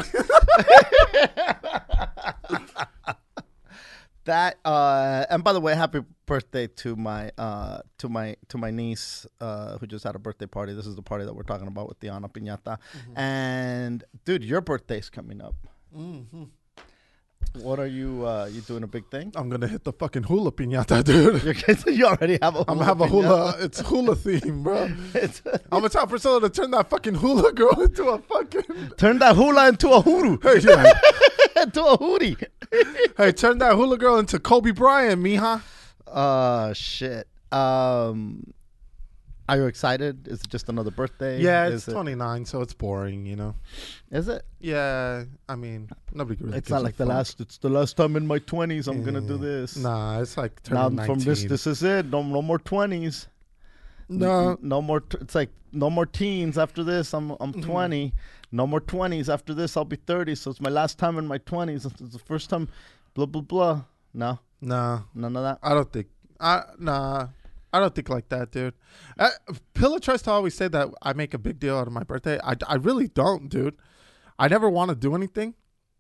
That uh and by the way, happy birthday to my uh to my to my niece uh who just had a birthday party. This is the party that we're talking about with the Ana Piñata. And dude, your birthday's coming up.
Mm-hmm.
What are you uh you doing a big thing?
I'm gonna hit the fucking hula piñata, dude.
You're, you already have a
I'm gonna have a
piñata.
hula. It's hula theme, bro.
It's-
I'm gonna tell Priscilla to turn that fucking hula girl into a fucking.
Turn that hula into a hoodoo.
Hey, yeah.
Into a hootie.
Hey, turn that hula girl into Kobe Bryant, mija.
Uh shit. Um Are you excited? Is it just another birthday?
Yeah,
is
it's
it,
twenty-nine, so it's boring, you know.
Is it?
Yeah, I mean, nobody really.
It's
gives
not
a
like the
fuck.
last. It's the last time in my twenties I'm gonna do
Yeah.
this.
Nah, it's like
Now
turning
from this,
nineteen.
this is it. No, no more twenties.
No,
no more. T- it's like no more teens after this. I'm I'm
Mm-hmm.
twenty. No more twenties after this. I'll be thirty. So it's my last time in my twenties. It's the first time. Blah blah blah. No,
nah,
none of that.
I don't think. I nah, I don't think like that, dude. Uh, Pilla tries to always say that I make a big deal out of my birthday. I, I really don't, dude. I never want to do anything.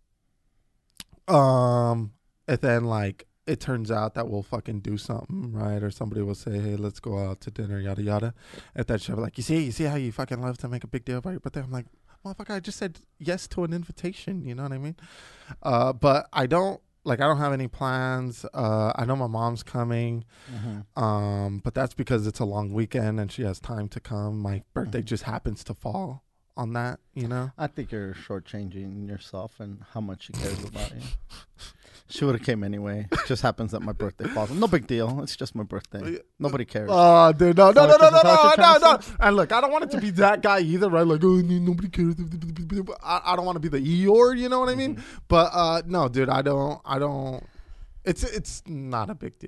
Um, and then like it turns out that we'll fucking do something, right? Or somebody will say, "Hey, let's go out to dinner," yada yada. And then she'll be like, "You see, you see how you fucking love to make a big deal about your birthday?" I'm like, "Motherfucker, I just said yes to an invitation." You know what I mean? Uh, but I don't. like I don't have any plans. Uh, I know my mom's coming,
Mm-hmm.
um, but that's because it's a long weekend and she has time to come. My birthday
Mhm.
just happens to fall on that, you know.
I think you're shortchanging yourself and how much she cares about you. She would have came anyway. It just happens that my birthday falls. No big deal. It's just my birthday. Nobody cares.
Oh, dude, no, no,
Is
no,
that
no,
what
no,
you're- is that
no,
what
no,
you're
no.
trying
And look, I don't want it to be that guy either, right? Like, oh, nobody cares. I, I don't want to be the Eeyore, you know what I mean?
Mm-hmm.
But uh, no, dude, I don't, I don't. It's it's not a big deal.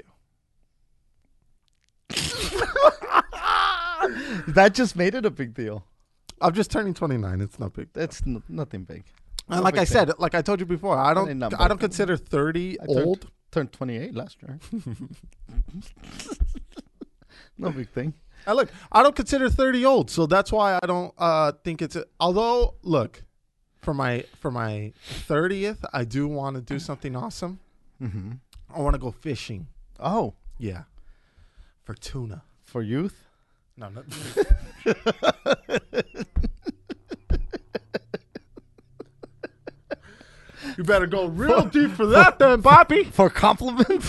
That just made it a big deal.
I'm just turning twenty-nine. It's not big.
That's n- nothing big.
And
No
like
big
I
deal.
said, like I told you before, I
ain't
don't,
nothing
I don't
big.
consider thirty
I turned-
old.
Turned twenty-eight last year. No big thing.
And look, I don't consider thirty old, so that's why I don't uh, think it's. A, although, look, for my for my thirtieth, I do want to do something awesome.
Mm-hmm.
I want to go fishing.
Oh,
Yeah, for tuna.
for youth?
No, no. You better go real deep for that, then, Bobby.
For compliments?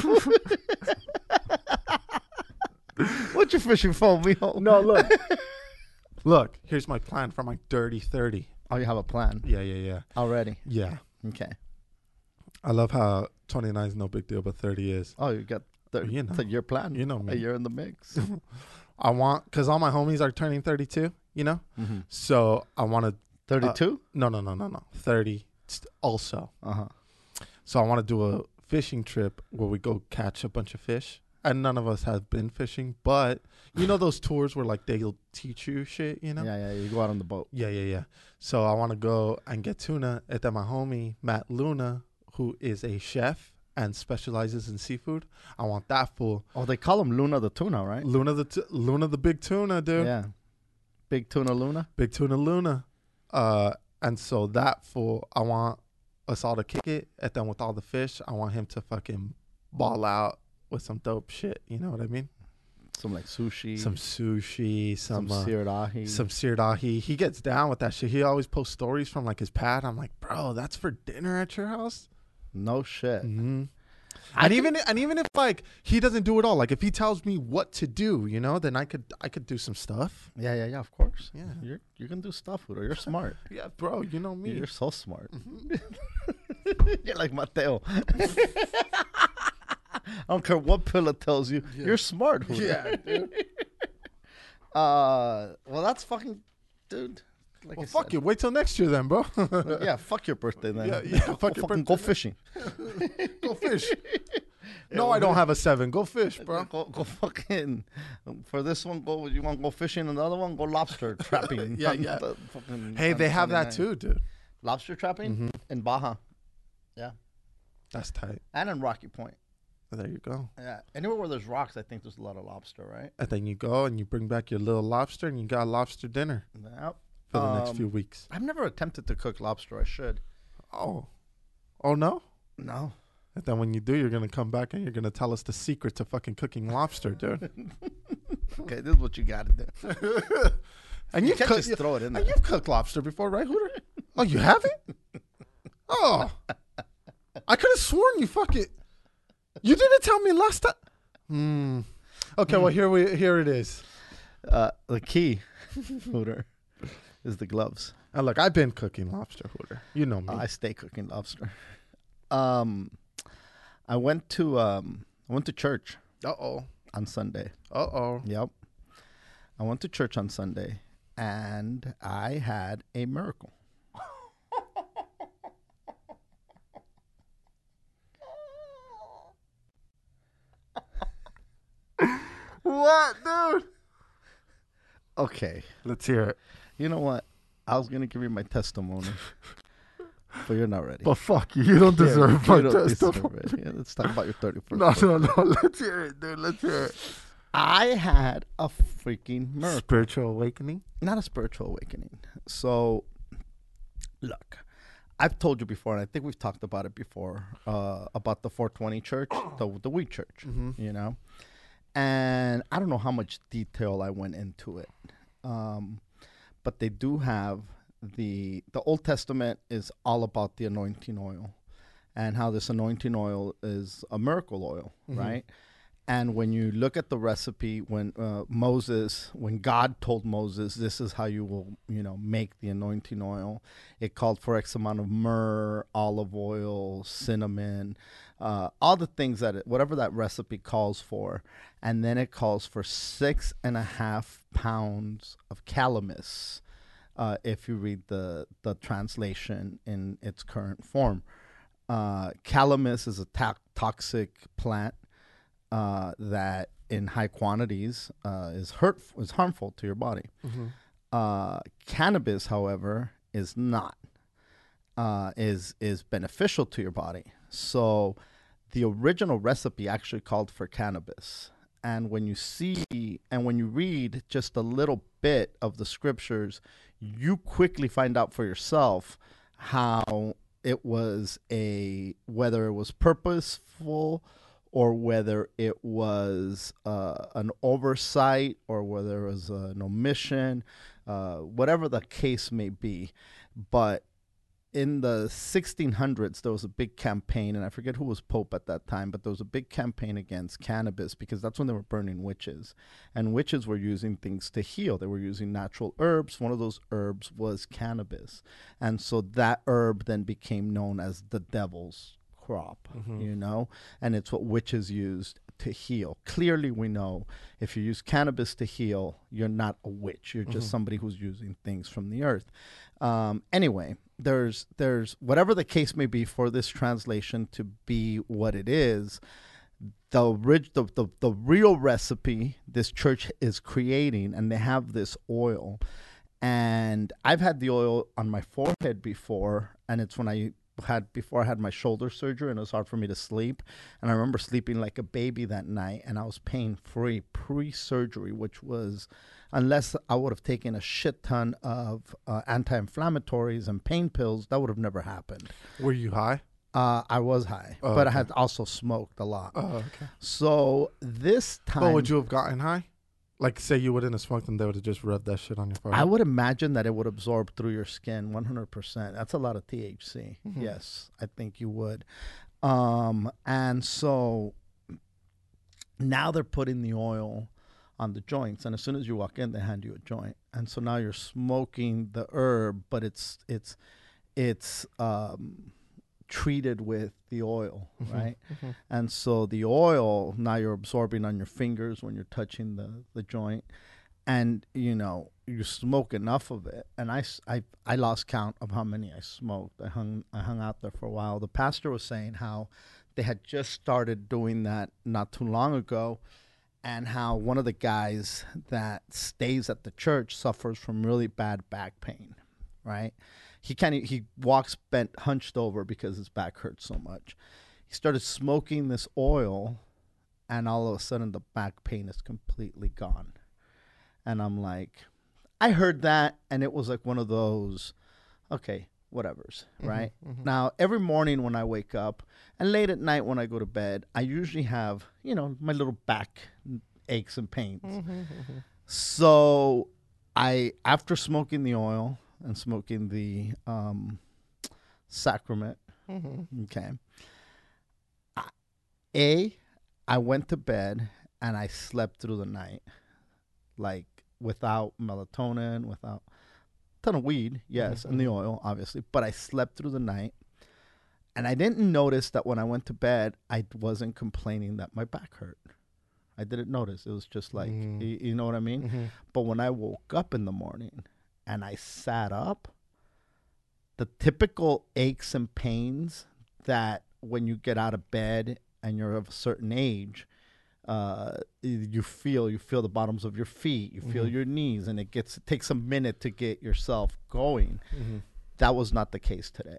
What you fishing for, Mijo?
No, look. Look, here's my plan for my dirty thirty.
Oh, you have a plan
Yeah, yeah, yeah.
already.
Yeah.
Okay.
I love how twenty-nine is no big deal, but thirty is.
Oh, you got the,
You know.
it's a year plan.
You know me.
A year in the mix.
I want, because all my homies are turning thirty-two, you know?
Mm-hmm.
So I want to,
thirty-two?
no, no, no, no, no. thirty also.
Uh-huh.
So I want to do a fishing trip where we go catch a bunch of fish. And none of us have been fishing, but you know those tours where like they'll teach you shit, you know?
Yeah, yeah. You go out on the boat.
Yeah, yeah, yeah. So I want to go and get tuna. And then my homie, Matt Luna, who is a chef and specializes in seafood, I want that fool.
Oh, they call him Luna the tuna, right?
Luna the t- Luna the big tuna, dude.
Yeah. Big tuna Luna.
Big tuna Luna. Uh, and so that fool, I want us all to kick it. And then with all the fish, I want him to fucking ball out with some dope shit. You know what I mean?
Some like sushi.
Some sushi, some
some
uh,
seared ahi.
some seared ahi. He gets down with that shit. He always posts stories from like his pad. I'm like, bro, that's for dinner at your house.
No shit.
Mm-hmm.
I
And
think-
even and even if like he doesn't do it all, like if he tells me what to do, you know, then I could I could do some stuff.
Yeah, yeah, yeah. Of course.
Yeah.
You're you can do stuff, Udo. You're smart.
Yeah, bro, you know me.
You're so smart.
Mm-hmm.
You're like Mateo. I don't care what pillow tells you.
Yeah.
You're smart. Udo.
Yeah, dude.
Uh, well, that's fucking, dude. Like
Well,
I
fuck
said.
you. Wait till next year then, bro.
Yeah, fuck your birthday then.
Yeah, yeah, fuck your
fucking
birthday
go
then.
fishing.
Go fish. No, I don't have a seven. Go fish, bro.
Go, go fucking. For this one, go. You want to go fishing? Another one, go lobster trapping.
Yeah,
on
yeah.
the fucking-
Hey,
on
they
the
have that
twenty-nine.
too, dude.
Lobster trapping
Mhm.
in Baja. Yeah,
That's tight.
and in Rocky Point.
There you go.
Yeah, anywhere where there's rocks, I think there's a lot of lobster, right?
And then you go and you bring back your little lobster and you got lobster dinner
Yep.
for the next
Um,
few weeks.
I've never attempted to cook lobster. I should.
Oh. Oh, no?
No.
And then when you do, you're going to come back and you're going to tell us the secret to fucking cooking lobster, dude.
Okay, this is what you got to do.
And
You
you've,
can't
cooked,
just throw it in there.
and you've cooked lobster before, right, Hooter? Oh, you haven't? Oh. I could have sworn you fucking... You didn't tell me last time. Hmm. Okay, well, here we here it is.
Uh, the key, Hooter, is the gloves.
And look, I've been cooking lobster, Hooter. You know me.
Uh, I stay cooking lobster. Um, I went to um, I went to church
Uh-oh.
on Sunday.
Uh-oh.
Yep. I went to church on Sunday, and I had a miracle.
What, dude?
Okay.
Let's hear it.
You know what? I was gonna give you my testimony, but you're not ready.
But fuck you. You don't
Yeah,
deserve
you
my
don't
testimony.
deserve it. Yeah, let's talk about your thirty-first.
No, no, no. Let's hear it, dude. Let's hear it.
I had a freaking miracle.
Spiritual awakening.
Not a spiritual awakening. So, look, I've told you before, and I think we've talked about it before, uh, about the four twenty church, the the wheat church,
Mm-hmm.
you know? And I don't know how much detail I went into it. Um, but they do have the, the Old Testament is all about the anointing oil. and how this anointing oil is a miracle oil,
Mhm.
right? And when you look at the recipe, when uh, Moses, when God told Moses, this is how you will, you know, make the anointing oil, it called for X amount of myrrh, olive oil, cinnamon, uh, all the things that, it, whatever that recipe calls for. And then it calls for six and a half pounds of calamus, uh, if you read the, the translation in its current form. Uh, calamus is a to- toxic plant. Uh, that in high quantities uh, is hurt is harmful to your body.
Mm-hmm.
Uh, cannabis, however, is not uh, is is beneficial to your body. So the original recipe actually called for cannabis. And when you see and when you read just a little bit of the scriptures, you quickly find out for yourself how it was a whether it was purposeful or whether it was uh, an oversight or whether it was an omission, uh, whatever the case may be. But in the sixteen hundreds, there was a big campaign, and I forget who was Pope at that time, but there was a big campaign against cannabis because that's when they were burning witches. And witches were using things to heal. They were using natural herbs. One of those herbs was cannabis. And so that herb then became known as the devil's crop, mm-hmm. you know, and it's what witches used to heal. Clearly, we know if you use cannabis to heal, you're not a witch. You're mm-hmm. just somebody who's using things from the earth. Um, anyway, there's there's whatever the case may be for this translation to be what it is. The, rig- the, the, the real recipe this church is creating, and they have this oil. And I've had the oil on my forehead before, and it's when I had before I had my shoulder surgery, and it was hard for me to sleep. And I remember sleeping like a baby that night, and I was pain free pre-surgery, which was, unless I would have taken a shit ton of uh, anti-inflammatories and pain pills, that would have never happened.
Were you high?
Uh, I was high,
oh,
but
okay.
I had also smoked a lot.
Oh, okay.
So this time,
well, would you have gotten high? Like, say you wouldn't have smoked and they would have just rubbed that shit on your forehead?
I would imagine that it would absorb through your skin one hundred percent. That's a lot of T H C. Mm-hmm. Yes, I think you would. Um, and so now they're putting the oil on the joints. And as soon as you walk in, they hand you a joint. And so now you're smoking the herb, but it's, it's, it's, um, treated with the oil, mm-hmm, right? Mm-hmm. And so the oil, now you're absorbing on your fingers when you're touching the, the joint. And, you know, you smoke enough of it. And I, I, I lost count of how many I smoked. I hung, I hung out there for a while. The pastor was saying how they had just started doing that not too long ago, and how one of the guys that stays at the church suffers from really bad back pain, right? He kind of he walks bent, hunched over because his back hurts so much. He started smoking this oil, and all of a sudden the back pain is completely gone. And I'm like, I heard that, and it was like one of those, okay, whatever's, mm-hmm, right? Mm-hmm. Now, every morning when I wake up, and late at night when I go to bed, I usually have, you know, my little back aches and pains. Mm-hmm, mm-hmm. So I, after smoking the oil and smoking the um, sacrament, mm-hmm. okay, I, A, I went to bed and I slept through the night, like without melatonin, without a ton of weed, yes, mm-hmm. and the oil, obviously, but I slept through the night. And I didn't notice that when I went to bed, I wasn't complaining that my back hurt. I didn't notice. It was just like, mm. you, you know what I mean? Mm-hmm. But when I woke up in the morning and I sat up, the typical aches and pains that when you get out of bed and you're of a certain age, uh, you feel, you feel the bottoms of your feet, you feel mm-hmm. your knees, and it gets, it takes a minute to get yourself going. Mm-hmm. That was not the case today.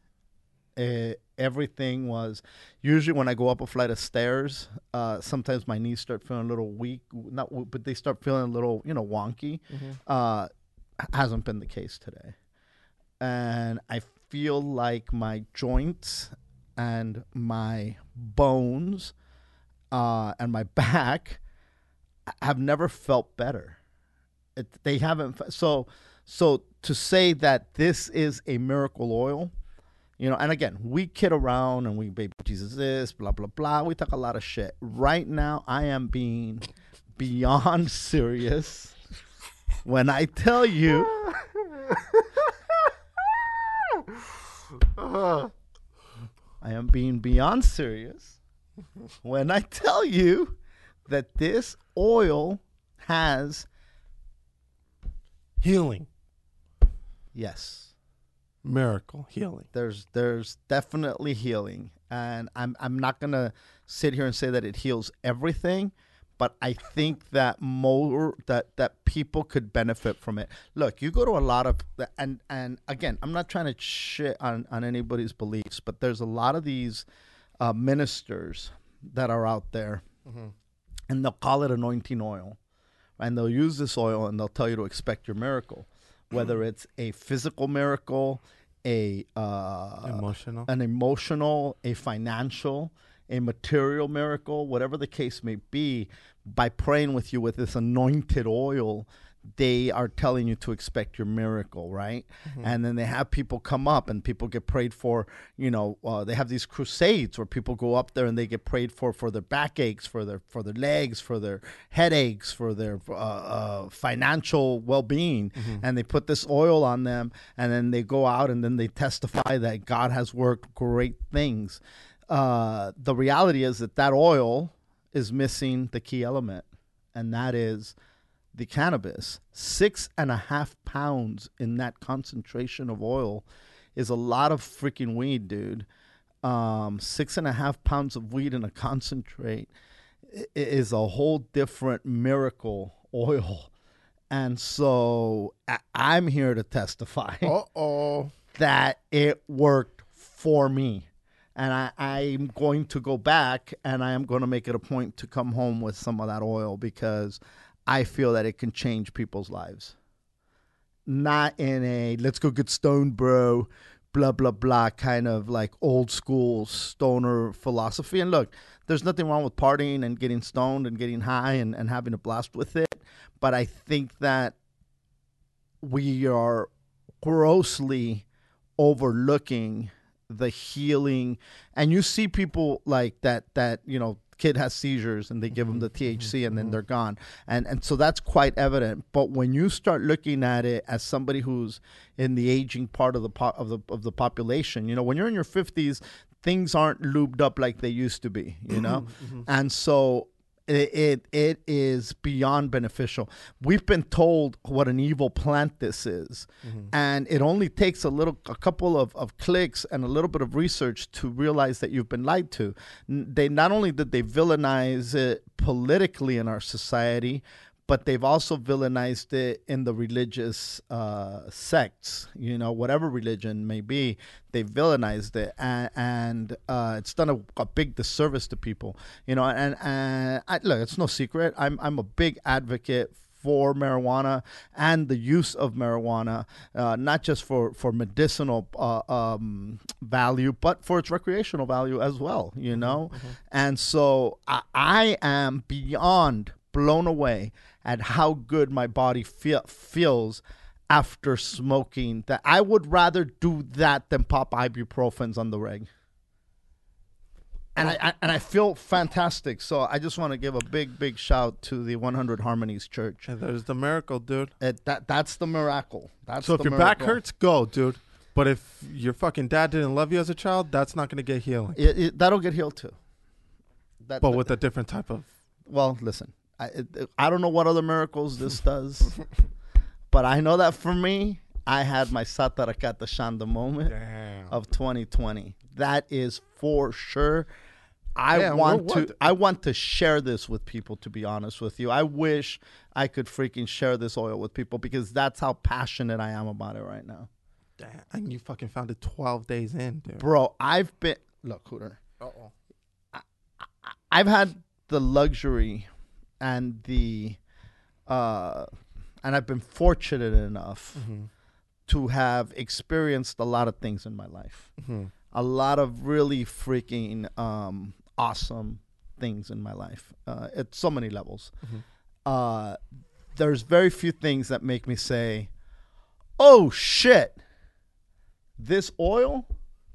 Uh, everything was, usually when I go up a flight of stairs, uh, sometimes my knees start feeling a little weak, not, but they start feeling a little, you know, wonky. Mm-hmm. Uh, hasn't been the case today. And I feel like my joints and my bones uh, and my back have never felt better. It, they haven't. So, so to say that this is a miracle oil, You know, and again, we kid around and we baby Jesus this, blah, blah, blah. We talk a lot of shit. Right now, I am being beyond serious when I tell you I am being beyond serious when I tell you that this oil has
Healing.
yes.
Miracle healing.
There's there's definitely healing. And I'm I'm not gonna sit here and say that it heals everything, but I think that more that that people could benefit from it. Look, you go to a lot of and and again, I'm not trying to shit on, on anybody's beliefs, but there's a lot of these uh, ministers that are out there, mm-hmm. and they'll call it anointing oil, and they'll use this oil and they'll tell you to expect your miracle, whether it's a physical miracle, a uh,
emotional,
an emotional, a financial, a material miracle, whatever the case may be. By praying with you with this anointed oil, they are telling you to expect your miracle, right? Mm-hmm. And then they have people come up and people get prayed for, you know, uh, they have these crusades where people go up there and they get prayed for for their backaches, for their for their legs, for their headaches, for their uh, uh, financial well-being. Mm-hmm. And they put this oil on them and then they go out and then they testify that God has worked great things. Uh, the reality is that that oil is missing the key element, and that is the cannabis. Six and a half pounds in that concentration of oil is a lot of freaking weed, dude. Um, six and a half pounds of weed in a concentrate is a whole different miracle oil. And so I- I'm here to testify
Uh-oh.
that it worked for me. And I, I'm going to go back and I am going to make it a point to come home with some of that oil because I feel that it can change people's lives. Not in a let's go get stoned, bro, blah, blah, blah, kind of like old school stoner philosophy. And look, there's nothing wrong with partying and getting stoned and getting high and, and having a blast with it. But I think that we are grossly overlooking the healing. And you see people like that, that, you know, kid has seizures and they give them the T H C and then they're gone. And and so that's quite evident. But when you start looking at it as somebody who's in the aging part of the po- of the of the population, you know, when you're in your fifties, things aren't lubed up like they used to be, you know? Mm-hmm. And so it, it it is beyond beneficial. We've been told what an evil plant this is. Mm-hmm. And it only takes a little, a couple of, of clicks and a little bit of research to realize that you've been lied to. They not only did they villainize it politically in our society, but they've also villainized it in the religious uh, sects, you know, whatever religion may be, they've villainized it. And, and uh, it's done a, a big disservice to people, you know, and, and I, look, it's no secret. I'm, I'm a big advocate for marijuana and the use of marijuana, uh, not just for, for medicinal uh, um, value, but for its recreational value as well, you know? Mm-hmm. And so I, I am beyond blown away at how good my body feel, feels after smoking. That I would rather do that than pop ibuprofens on the reg. And I, I and I feel fantastic. So I just want to give a big, big shout to the one hundred Harmonies Church.
And there's the miracle, dude.
It, that that's the miracle. That's
so if
the
your
miracle.
back hurts, go, dude. But if your fucking dad didn't love you as a child, that's not going to get healing.
It, it, that'll get healed too.
That, but with a different type of.
Well, listen. I, it, I don't know what other miracles this does, but I know that for me, I had my Satarakata Shanda moment Damn. Of twenty twenty. That is for sure. I Damn, want what, what? to. I want to share this with people. To be honest with you, I wish I could freaking share this oil with people because that's how passionate I am about it right now.
Damn, and you fucking found it twelve days in, dude.
Bro. I've been look, Hooter.
Uh-oh.
I, I, I've had the luxury. And the, uh, and I've been fortunate enough mm-hmm. to have experienced a lot of things in my life. Mm-hmm. A lot of really freaking um, awesome things in my life uh, at so many levels. Mm-hmm. Uh, there's very few things that make me say, "Oh shit, this oil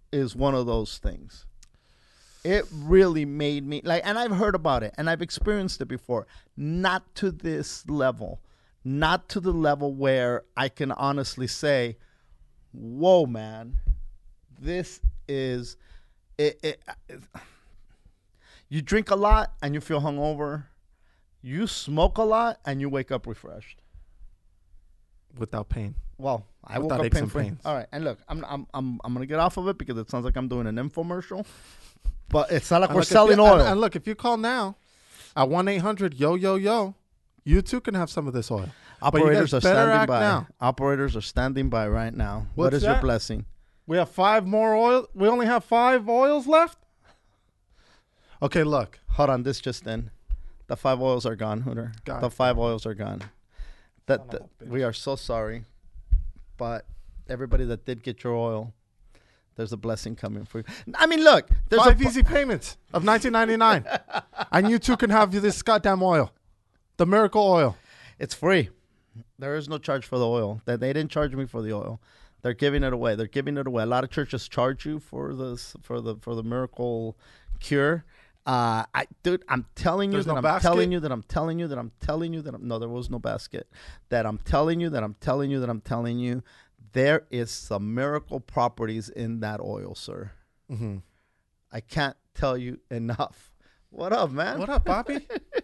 is one of those things. It really made me like, and I've heard about it and I've experienced it before. Not to this level, not to the level where I can honestly say, "Whoa, man, this is it." it, it you drink a lot and you feel hungover. You smoke a lot and you wake up refreshed
without pain.
Well, I
Without
woke up
aches and
pain-free.
pains.
All right, and look, I'm I'm I'm I'm gonna get off of it because it sounds like I'm doing an infomercial. But it's not like
And
we're
look, if
selling
you-
oil.
And, and look, if you call now at one eight hundred yo yo yo, you too can have some of this oil. But you
Operators
guys
are
better
standing
act
by.
now.
Operators are standing by right now. what
What's
is your
that?
blessing?
We have five more oil. We only have five oils left. Okay, look.
Hold on, this just in. The five oils are gone, Hooter.
God
the five oils are gone. That,
Son
that
of a bitch.
we are so sorry, but everybody that did get your oil, there's a blessing coming for you. I mean, look, there's
Five
a
easy payments of nineteen ninety-nine, and you too can have this goddamn oil, the miracle oil.
It's free. There is no charge for the oil. They, they didn't charge me for the oil. They're giving it away. They're giving it away. A lot of churches charge you for this for the for the miracle cure. Uh, I dude, I'm telling you
There's
that
no
I'm
basket?
telling you that I'm telling you that I'm telling you that I'm no, there was no basket. That I'm telling you that I'm telling you that I'm telling you there is some miracle properties in that oil, sir.
Mm-hmm.
I can't tell you enough. What up, man?
What up, Bobby?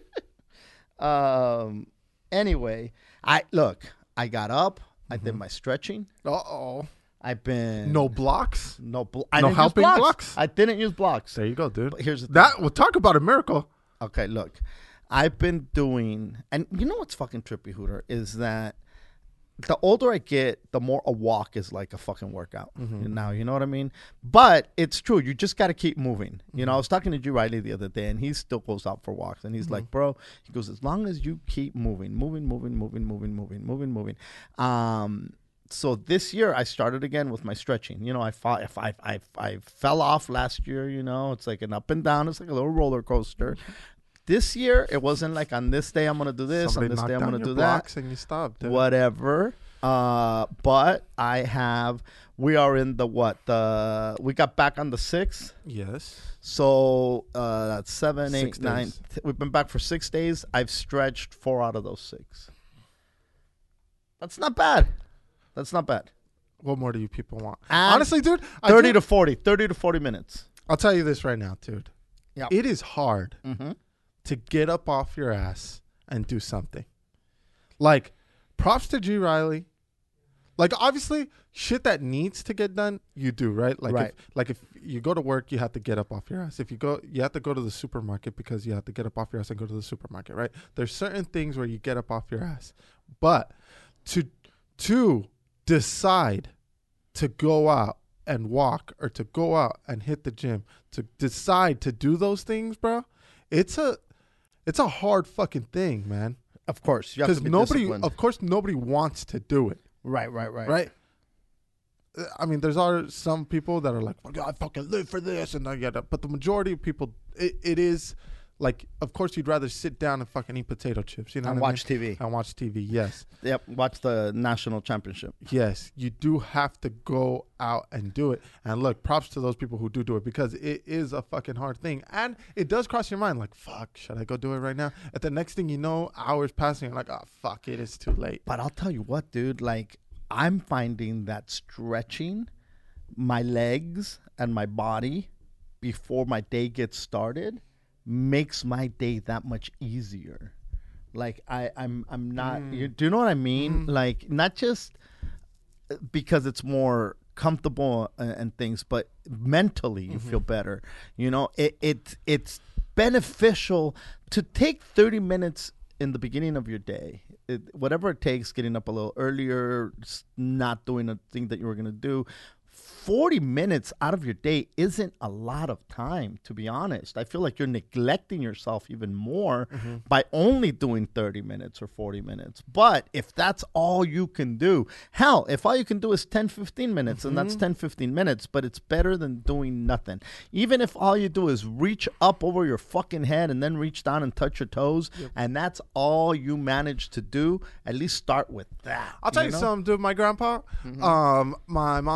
Um. Anyway, I look. I got up. I did
Mhm.
my stretching.
Uh oh.
I've been
No blocks.
no. Bl- I
No
didn't use
helping
blocks.
blocks?
I didn't use blocks.
There you go, dude.
But here's the thing.
That we'll talk about a miracle.
Okay, look. I've been doing, and you know what's fucking trippy, Hooter, is that the older I get, the more a walk is like a fucking workout.
Mhm.
Now, you know what I mean? But it's true. You just got to keep moving. You know, I was talking to G. Riley the other day, and he still goes out for walks. And he's like, bro, he goes, as long as you keep moving, moving, moving, moving, moving, moving, moving, moving. Um, so this year I started again with my stretching. You know, I fought, if I, I, I fell off last year, you know, it's like an up and down. It's like a little roller coaster. This year, it wasn't like on this day I'm going to do this,
Somebody
on this
knocked
day I'm
down
going to
your
do that.
blocks and you stopped. Dude.
Whatever. Uh, but I have, we are in the what? The we got back on the sixth.
Yes.
So uh, that's seven,
Six
eight, nine.
days.
T- we've been back for six days. I've stretched four out of those six. That's not bad. That's not bad.
What more do you people want?
And
Honestly, dude, I
thirty
do-
to forty. thirty to forty minutes.
I'll tell you this right now, dude.
Yep.
It is hard
Mm-hmm.
to get up off your ass and do something. Like, props to G. Riley. Like, obviously, shit that needs to get done, you do, right? Like,
Right.
If, like if you go to work, you have to get up off your ass. If you go, you have to go to the supermarket because you have to get up off your ass and go to the supermarket, right? There's certain things where you get up off your ass, but to to decide to go out and walk or to go out and hit the gym, to decide to do those things, bro, it's a it's a hard fucking thing, man.
Of course, you have to
Because
be
nobody,
disciplined.
of course, nobody wants to do it,
Right, right, right,
right? Uh, I mean, there's are some people that are like, "Fuck, I fucking live for this," and I get it. But the majority of people, it, it is like, of course, you'd rather sit down and fucking eat potato chips, you know,
And
what I
watch T V.
mean? and watch T V. Yes,
Yep, watch the national championship.
yes, you do have to go out and do it. And look, props to those people who do do it because it is a fucking hard thing, and it does cross your mind, like, fuck, should I go do it right now? At the next thing you know, hours passing, you're like, oh fuck, it is too late.
But I'll tell you what, dude, like I'm finding that stretching my legs and my body before my day gets started makes my day that much easier. Like I, I'm I'm not
Mm.
you, do you know what I mean?
Mm.
Like not just because it's more comfortable and, and things, but mentally you
Mm-hmm.
feel better. You know, it, it it's beneficial to take thirty minutes in the beginning of your day. It, whatever it takes, getting up a little earlier, s- not doing a thing that you were going to do. forty minutes out of your day isn't a lot of time, to be honest. I feel like you're neglecting yourself even more
Mm-hmm.
by only doing thirty minutes or forty minutes. But if that's all you can do, hell, if all you can do is ten, fifteen minutes, and that's
Mm-hmm.
ten, fifteen minutes, but it's better than doing nothing. Even if all you do is reach up over your fucking head and then reach down and touch your toes, and that's all you manage to do, at least start with that.
I'll tell you,
know?
something, dude. My grandpa, um, my mom's dad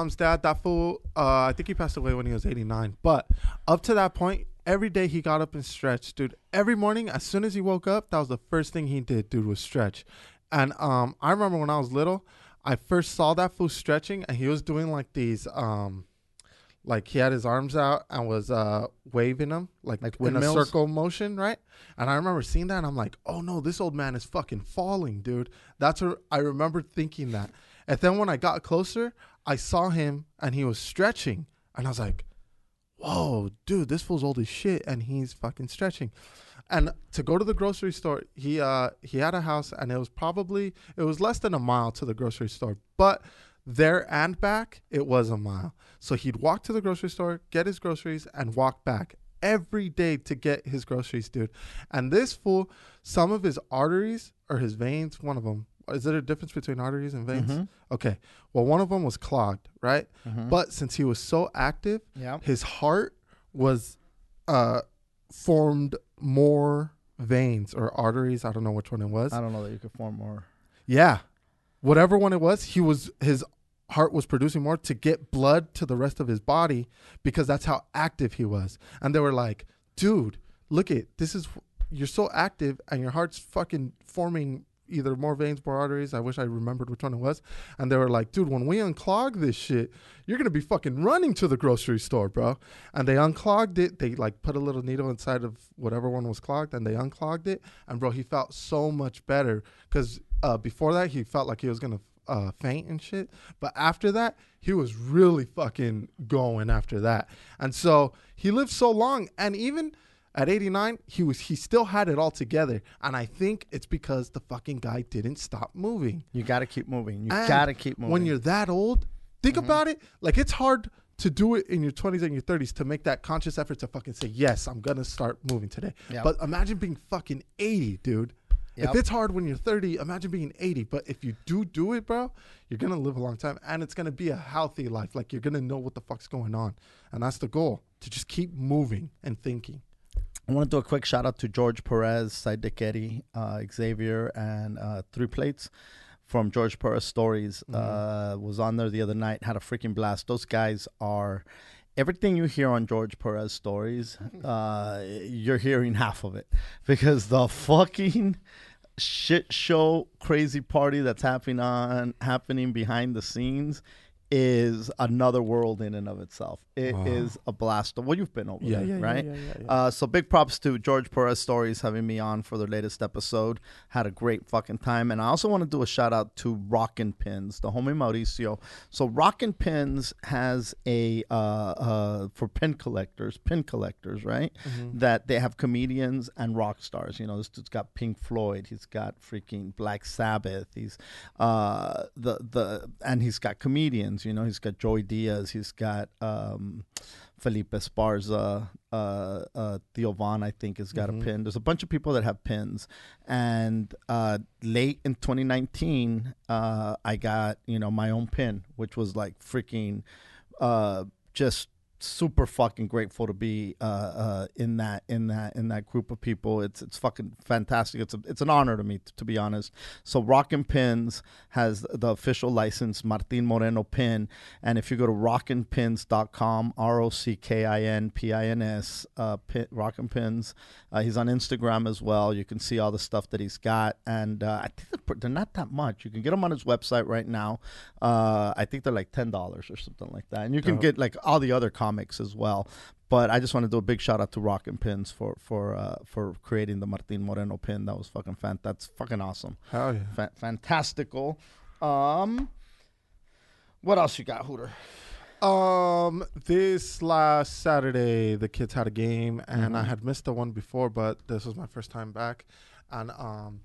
that fool, uh, I think he passed away when he was eighty-nine. But up to that point, every day he got up and stretched, dude. Every morning, as soon as he woke up, that was the first thing he did, dude, was stretch. And um, I remember when I was little, I first saw that fool stretching, and he was doing like these, um, like he had his arms out and was uh, waving them, like,
Like
in a
windmills?
circle motion, right? And I remember seeing that, and I'm like, oh no, this old man is fucking falling, dude. That's what I remember thinking that. And then when I got closer, I saw him, and he was stretching, and I was like, whoa, dude, this fool's old as shit, and he's fucking stretching. And to go to the grocery store, he uh he had a house, and it was probably it was less than a mile to the grocery store, but there and back it was a mile. So he'd walk to the grocery store, get his groceries, and walk back every day to get his groceries, dude. And this fool, some of his arteries or his veins, one of them. Is there a difference between arteries and veins?
Mm-hmm.
Okay. Well, one of them was clogged, right?
Mm-hmm.
But since he was so active,
Yeah.
his heart was uh formed more veins or arteries. I don't know which one it was.
I don't know that you could form more.
Yeah. Whatever one it was, he was his heart was producing more to get blood to the rest of his body because that's how active he was. And they were like, dude, look it, this is you're so active and your heart's fucking forming either more veins, more arteries. I wish I remembered which one it was. And they were like, dude, when we unclog this shit, you're going to be fucking running to the grocery store, bro. And they unclogged it. They like put a little needle inside of whatever one was clogged, and they unclogged it. And bro, he felt so much better because uh, before that, he felt like he was going to uh, faint and shit. But after that, he was really fucking going after that. And so he lived so long. And even at eighty-nine, he was he still had it all together. And I think it's because the fucking guy didn't stop moving.
You got to keep moving. You
And
got to keep moving.
When you're that old, think
Mhm.
about it. Like, it's hard to do it in your twenties and your thirties to make that conscious effort to fucking say, yes, I'm going to start moving today.
Yep.
But imagine being fucking eighty, dude.
Yep.
If it's hard when you're thirty, imagine being eighty. But if you do do it, bro, you're going to live a long time. And it's going to be a healthy life. Like, you're going to know what the fuck's going on. And that's the goal, to just keep moving and thinking.
I want to do a quick shout out to George Perez, Said Dekeri, uh, Xavier, and uh, Three Plates from George Perez Stories.
Mhm.
Uh, was on there the other night, had a freaking blast. Those guys are everything you hear on George Perez Stories. Uh, you're hearing half of it because the fucking shit show crazy party that's happening on happening behind the scenes is another world in and of itself. It
Wow.
is a blast. Well, you've been over
Yeah,
there,
yeah, yeah,
right?
yeah, yeah, yeah.
Uh, so big props to George Perez Stories having me on for the latest episode. Had a great fucking time. And I also want to do a shout out to Rockin' Pins, the homie Mauricio. So Rockin' Pins has a, uh, uh, for pin collectors, pin collectors, right?
Mhm.
That they have comedians and rock stars. You know, this dude's got Pink Floyd. He's got freaking Black Sabbath. He's, uh, the, the, and he's got comedians, you know, he's got Joey Diaz. He's got, um, Felipe Esparza, uh, uh, Theo Von, I think, has got
Mhm.
a pin. There's a bunch of people that have pins. And uh, late in twenty nineteen, uh, I got, you know, my own pin, which was like freaking uh, just super fucking grateful to be uh, uh, in that in that in that group of people. It's it's fucking fantastic. It's a, it's an honor to me, t- to be honest. So Rockin' Pins has the official license Martin Moreno pin, and if you go to rockin pins dot com, R O C K I N P I N S, uh, pin, Rockin' Pins. Uh, he's on Instagram as well. You can see all the stuff that he's got, and uh, I think they're, they're not that much. You can get them on his website right now. Uh, I think they're like ten dollars or something like that, and you can
Dope.
get like all the other comics as well. But I just want to do a big shout out to Rockin' Pins for for uh, for creating the Martin Moreno pin. That was fucking fan. That's fucking awesome.
Hell yeah.
Fa- fantastical. Um, what else you got, Hooter?
Um, this last Saturday, the kids had a game, and I
Mhm.
had missed the one before, but this was my first time back. And, um,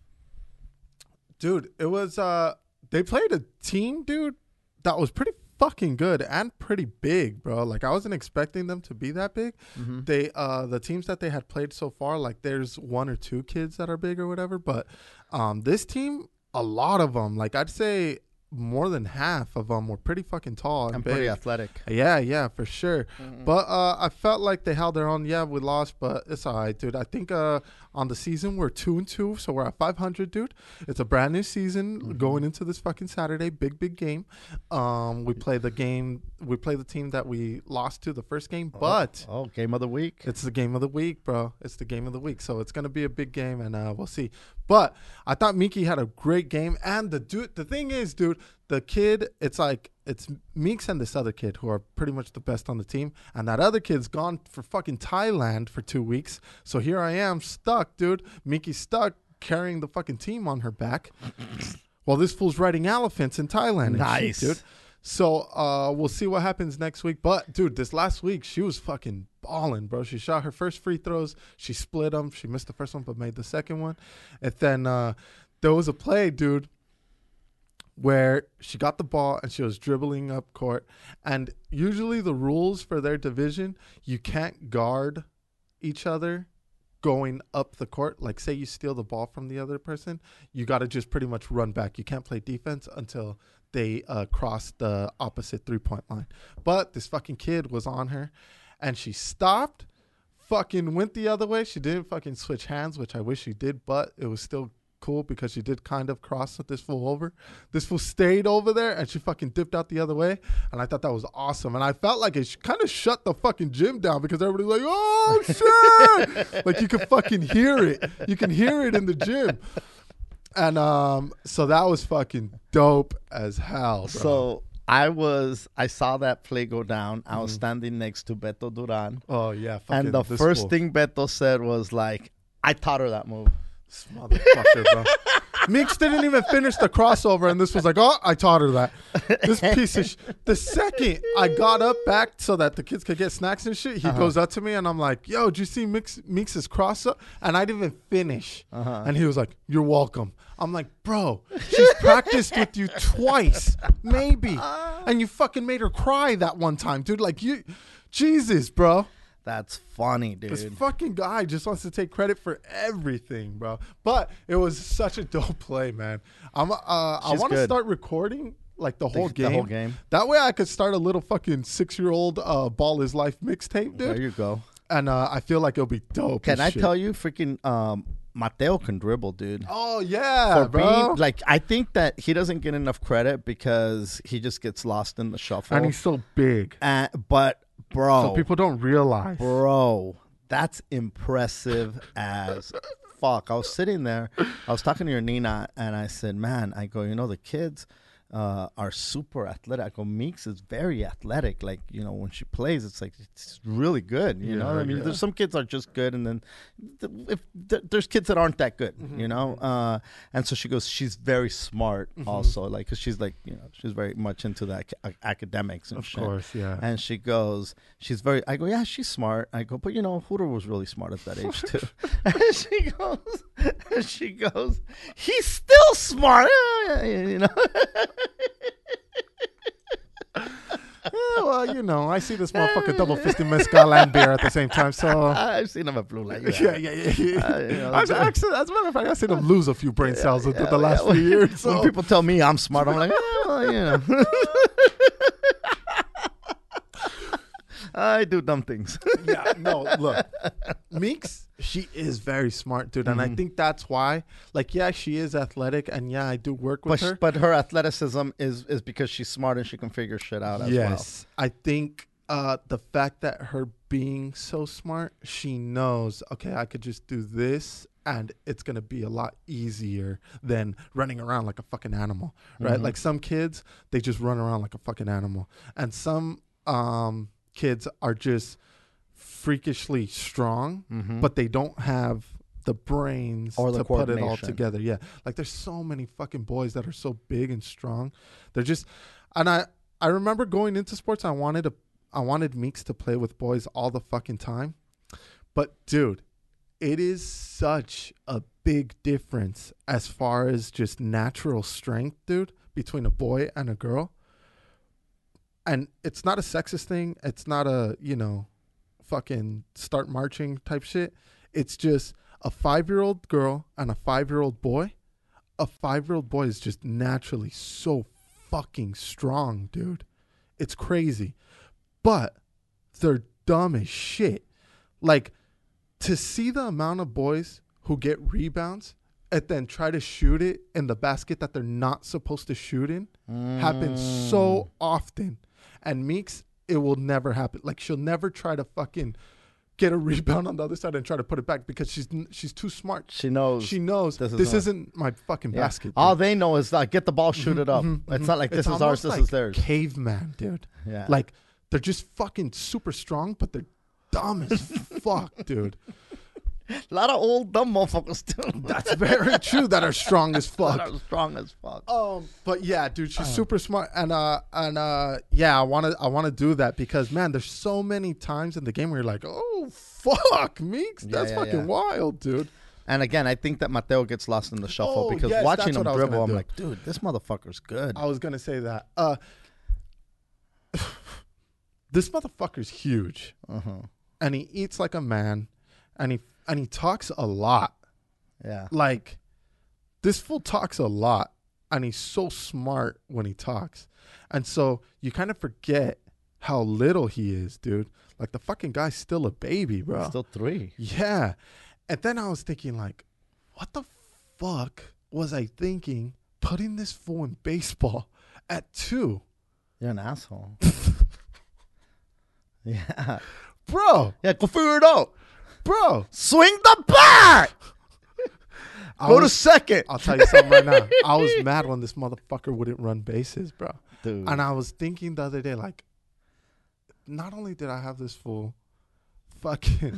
dude, it was, uh, they played a team, dude, that was pretty fucking good and pretty big, bro. Like, I wasn't expecting them to be that big.
Mm-hmm.
They, uh, the teams that they had played so far, like, there's one or two kids that are big or whatever, but, um, this team, a lot of them, like, I'd say more than half of them were pretty fucking tall and
I'm
big.
pretty athletic.
Yeah, yeah, for sure.
Mhm.
But uh, I felt like they held their own. Yeah, we lost, but it's all right, dude. I think uh, on the season we're two and two, so we're at five hundred, dude. It's a brand new season
Mhm.
going into this fucking Saturday, big big game. Um, we play the game. We play the team that we lost to the first game, but
Oh, oh, game of the week.
it's the game of the week, bro. It's the game of the week, so it's gonna be a big game, and uh, we'll see. But I thought Miki had a great game, and the dude. The thing is, dude, the kid. It's like it's Meeks and this other kid who are pretty much the best on the team, and that other kid's gone for fucking Thailand for two weeks. So here I am stuck, dude. Miki's stuck carrying the fucking team on her back, while this fool's riding elephants in Thailand. and
Nice.
shit, dude. So uh, we'll see what happens next week. But dude, this last week she was fucking balling, bro. She shot her first free throws. She split them. She missed the first one, but made the second one. And then uh, there was a play, dude, where she got the ball and she was dribbling up court. And usually the rules for their division, you can't guard each other going up the court. Like, say you steal the ball from the other person, you got to just pretty much run back. You can't play defense until they uh, cross the opposite three-point line. But this fucking kid was on her, and she stopped, fucking went the other way. She didn't fucking switch hands, which I wish she did, but it was still cool because she did kind of cross this fool over. This fool stayed over there, and she fucking dipped out the other way, and I thought that was awesome. And I felt like it kind of shut the fucking gym down because everybody's like, oh, shit! Like, you can fucking hear it. You can hear it in the gym. And um, so that was fucking dope as hell, bro.
So I was, I saw that play go down. I was standing next to Beto Duran.
Oh, yeah. Fucking
And the
this
first
fool.
thing Beto said was like, I taught her that move.
This motherfucker, bro. Meeks didn't even finish the crossover, and this was like, oh, I taught her that. This piece of sh- The second I got up back so that the kids could get snacks and shit, he
Uh-huh.
goes up to me, and I'm like, yo, did you see Meeks, Meeks' cross up? And I didn't even finish.
Uh-huh.
And he was like, you're welcome. I'm like, bro, she's practiced with you twice, maybe. And you fucking made her cry that one time, dude. Like, you, Jesus, bro.
That's funny,
This
dude.
fucking guy just wants to take credit for everything, bro. But it was such a dope play, man. I'm uh, I
She's
want to
good.
start recording like the whole
the
game.
whole game.
That way I could start a little fucking six-year-old uh, Ball Is Life mixtape,
There
dude.
you go.
And uh, I feel like it'll be dope.
Can
as
I
shit.
tell you, freaking um, Mateo can dribble, dude.
Oh yeah,
For
bro.
being like, I think that he doesn't get enough credit because he just gets lost in the shuffle.
And he's so big,
Uh, but bro,
so people don't realize.
bro, that's impressive as fuck. I was sitting there, I was talking to your Nina, and I said, man, I go, you know, the kids uh, are super athletic. I go, Meeks is very athletic. Like, you know, when she plays, it's like, it's really good. You
Yeah,
know, I mean,
yeah.
there's some kids are just good, and then th- if th- there's kids that aren't that good,
Mm-hmm,
you know. Uh, and so she goes, she's very smart,
Mm-hmm.
also, like, cause she's like, you know, she's very much into the ac- academics and
Of
shit.
course, yeah.
And she goes, she's very, I go, yeah, she's smart. I go, but you know, Hooter was really smart at that age too. And she goes, and she goes, he's still smart. You know?
Yeah, well, you know, I see this motherfucker double fisting mezcal and beer at the same time, so.
I've seen him at Blue Light.
Yeah, yeah, yeah. yeah.
Uh, you know,
I've actually, as a matter of fact, I've seen him lose a few brain cells within the last
yeah,
few years.
When
So.
people tell me I'm smart, I'm like, eh, well, you know. I do dumb things.
Yeah, no, look, Meeks, she is very smart, dude, and I
Mhm.
think that's why. Like, yeah, she is athletic, and yeah, I do work
But,
with
sh-
her.
but her athleticism is, is because she's smart and she can figure shit out as well.
Yes, I think uh, the fact that her being so smart, she knows, okay, I could just do this, and it's gonna be a lot easier than running around like a fucking animal, right?
Mhm.
Like some kids, they just run around like a fucking animal, and some um, kids are just freakishly strong,
Mhm.
but they don't have the brains
Or the
to put it all
coordination.
together. Yeah. Like there's so many fucking boys that are so big and strong. They're just and I I remember going into sports, I wanted to I wanted Meeks to play with boys all the fucking time. But dude, it is such a big difference as far as just natural strength, dude, between a boy and a girl. And it's not a sexist thing. It's not a, you know, fucking start marching type shit. It's just a five-year-old girl and a five-year-old boy. A five-year-old boy is just naturally so fucking strong, dude. It's crazy. But they're dumb as shit. Like, to see the amount of boys who get rebounds and then try to shoot it in the basket that they're not supposed to shoot in
Mm.
happens so often. And Meeks, it will never happen. Like, she'll never try to fucking get a rebound on the other side and try to put it back because she's she's too smart.
She knows.
She knows
this,
this,
is
isn't my fucking
yeah.
basket. Dude.
All they know is like get the ball, shoot it up.
Mhm,
It's
mhm.
not like this
It's
is ours,
almost
this
like
is theirs.
Caveman, dude.
Yeah.
Like, they're just fucking super strong, but they're dumb as fuck, dude.
A lot of old dumb motherfuckers too.
That's very true. That are strong as
That
fuck.
are strong as fuck.
Um, but yeah, dude, she's super smart, and uh, and uh, yeah, I want to, I want to do that because man, there's so many times in the game where you're like, oh fuck, Meeks,
Yeah,
that's
yeah,
fucking
yeah.
wild, dude.
And again, I think that Mateo gets lost in the shuffle
Oh,
because
yes,
watching
that's
him
what I was
dribble,
gonna
I'm
do.
like, dude, this motherfucker's good.
I was gonna say that. Uh, this motherfucker's huge,
Uh-huh.
and he eats like a man, and he and he talks a lot.
Yeah.
Like, this fool talks a lot, and he's so smart when he talks. And so you kind of forget how little he is, dude. Like, the fucking guy's still a baby, bro.
Still three.
Yeah. And then I was thinking, like, what the fuck was I thinking putting this fool in baseball at two?
You're an asshole. Yeah.
Bro,
Yeah, go figure it out.
bro.
Swing the bat.
I
Go to
was-
second.
I'll tell you something right now. I was mad when this motherfucker wouldn't run bases, bro.
Dude.
And I was thinking the other day, like, not only did I have this fool fucking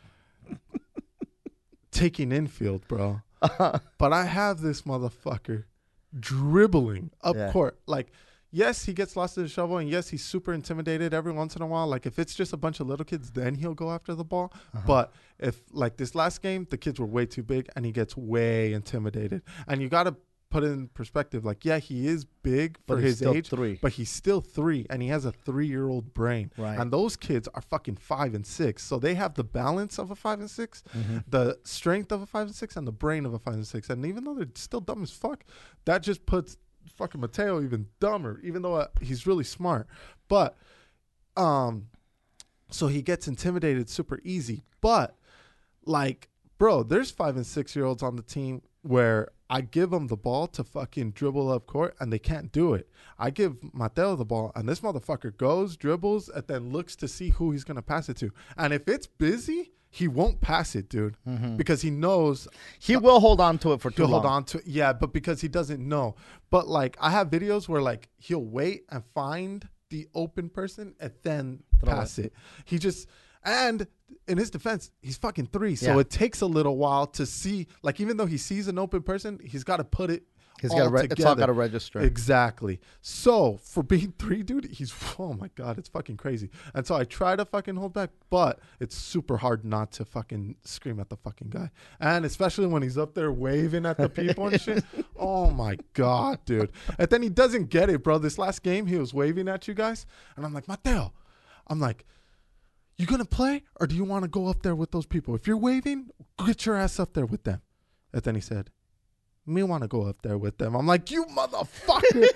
taking infield, bro, but I have this motherfucker dribbling up
Yeah.
court. Like, yes, he gets lost in the shovel, and yes, he's super intimidated every once in a while. Like, if it's just a bunch of little kids, then he'll go after the ball.
Uh-huh.
But if, like, this last game, the kids were way too big, and he gets way intimidated. And you got to put it in perspective. Like, yeah, he is big for
But he's
his
still
age,
three.
but he's still three, and he has a three-year-old brain.
Right.
And those kids are fucking five and six. So they have the balance of a five and six,
Mhm.
the strength of a five and six, and the brain of a five and six. And even though they're still dumb as fuck, that just puts fucking Mateo even dumber, even though uh, he's really smart. But, um, so he gets intimidated super easy. But, like, bro, there's five and six year olds on the team where I give them the ball to fucking dribble up court and they can't do it. I give Mateo the ball and this motherfucker goes, dribbles, and then looks to see who he's going to pass it to. And if it's busy, he won't pass it, dude, because he knows
He will hold on to it for too
he'll
long.
hold on to it. Yeah, but because he doesn't know. But like, I have videos where like he'll wait and find the open person and then
Throw
pass it. He just, and in his defense, he's fucking three. So
Yeah.
it takes a little while to see, like, even though he sees an open person, he's got to put it
He's
all
got to. Re- it's all
together.
got to register.
Exactly. So for being three, dude, he's, oh my God, it's fucking crazy. And so I try to fucking hold back, but it's super hard not to fucking scream at the fucking guy. And especially when he's up there waving at the people and shit. Oh my God, dude. And then he doesn't get it, bro. This last game, he was waving at you guys. And I'm like, Mateo, I'm like, you going to play or do you want to go up there with those people? If you're waving, get your ass up there with them. And then he said, me want to go up there with them. I'm like, you motherfucker.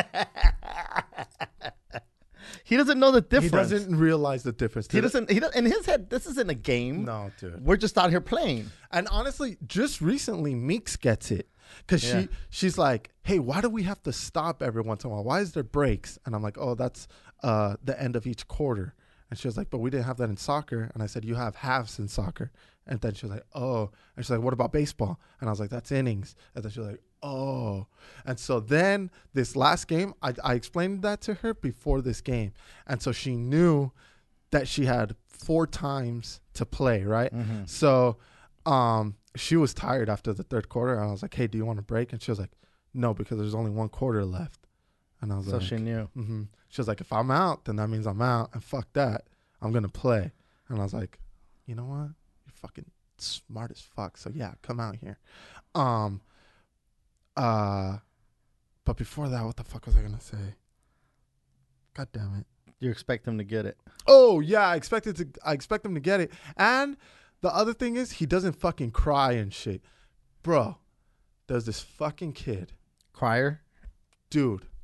He doesn't know the
He
difference.
doesn't realize the difference.
He
dude.
doesn't. He doesn't. In his head, this isn't a game.
No, dude.
We're just out here playing.
And honestly, just recently, Meeks gets it. Because
Yeah.
she, she's like, hey, why do we have to stop every once in a while? Why is there breaks? And I'm like, oh, that's uh, the end of each quarter. And she was like, but we didn't have that in soccer. And I said, you have halves in soccer. And then she was like, oh. And she's like, what about baseball? And I was like, that's innings. And then she was like, oh. And so then this last game, I, I explained that to her before this game. And so she knew that she had four times to play, right?
Mm-hmm.
So um, she was tired after the third quarter. I was like, hey, do you want a break? And she was like, no, because there's only one quarter left. And I was
So
like,
she knew.
mm-hmm. She was like, if I'm out, then that means I'm out. And fuck that. I'm going to play. And I was like, you know what? You're fucking smart as fuck. So yeah, come out here. Um, uh, but before that, what the fuck was I going to say? God damn it.
You expect him to get it.
Oh yeah, I expected to. I expect him to get it. And the other thing is, he doesn't fucking cry and shit, bro. There's this fucking kid,
Crier.
dude.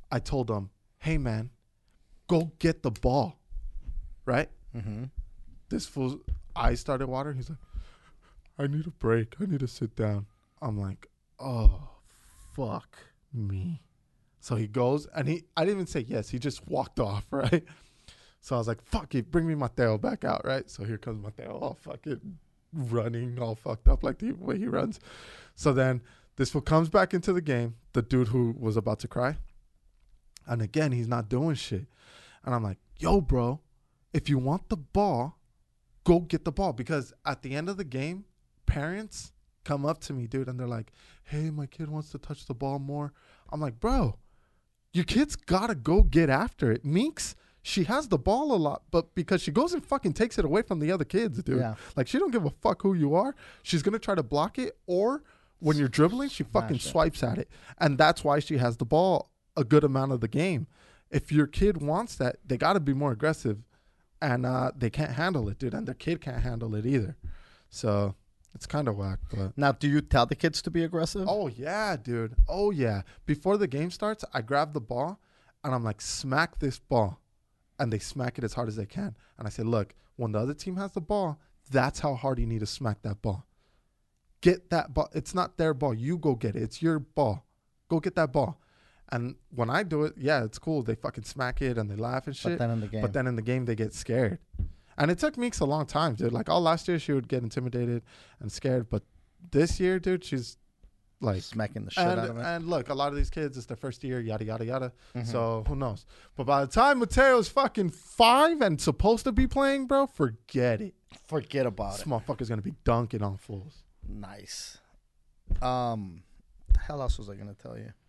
I told him, hey, man, go get the ball. Right?
Mm-hmm.
This fool's eyes started watering. He's like, I need a break. I need to sit down. I'm like, oh, fuck me. So he goes, and he, I didn't even say yes. He just walked off, right? So I was like, fuck it, bring me Mateo back out, right? So here comes Mateo, all fucking running, all fucked up like the way he runs. So then this fool comes back into the game, the dude who was about to cry. And again, he's not doing shit. And I'm like, yo, bro, if you want the ball, go get the ball. Because at the end of the game, parents come up to me, dude, and they're like, hey, my kid wants to touch the ball more. I'm like, bro, your kid's got to go get after it. Meeks, she has the ball a lot, but because she goes and fucking takes it away from the other kids, dude.
Yeah.
Like, she don't give a fuck who you are. She's going to try to block it, or when you're dribbling, she fucking
Smash it.
swipes at it. And that's why she has the ball a good amount of the game. If your kid wants that, they got to be more aggressive, and uh, they can't handle it, dude. And their kid can't handle it either. So it's kind of whack, but...
Now, do you tell the kids to be aggressive?
Oh, yeah, dude. Oh, yeah. Before the game starts, I grab the ball, and I'm like, smack this ball. And they smack it as hard as they can. And I say, look, when the other team has the ball, that's how hard you need to smack that ball. Get that ball. It's not their ball. You go get it. It's your ball. Go get that ball. And when I do it, yeah, it's cool. They fucking smack it and they laugh and shit.
But then in the game.
But then in the game, they get scared. And it took Meeks a long time, dude. Like, all last year, she would get intimidated and scared. But this year, dude, she's like...
smacking the shit
and,
out of it.
And look, a lot of these kids, it's their first year, yada, yada, yada.
Mm-hmm.
So who knows? But by the time Mateo's fucking five and supposed to be playing, bro, forget it.
Forget about
This
it.
motherfucker's going to be dunking on fools.
Nice. Um, the hell else was I going to tell you?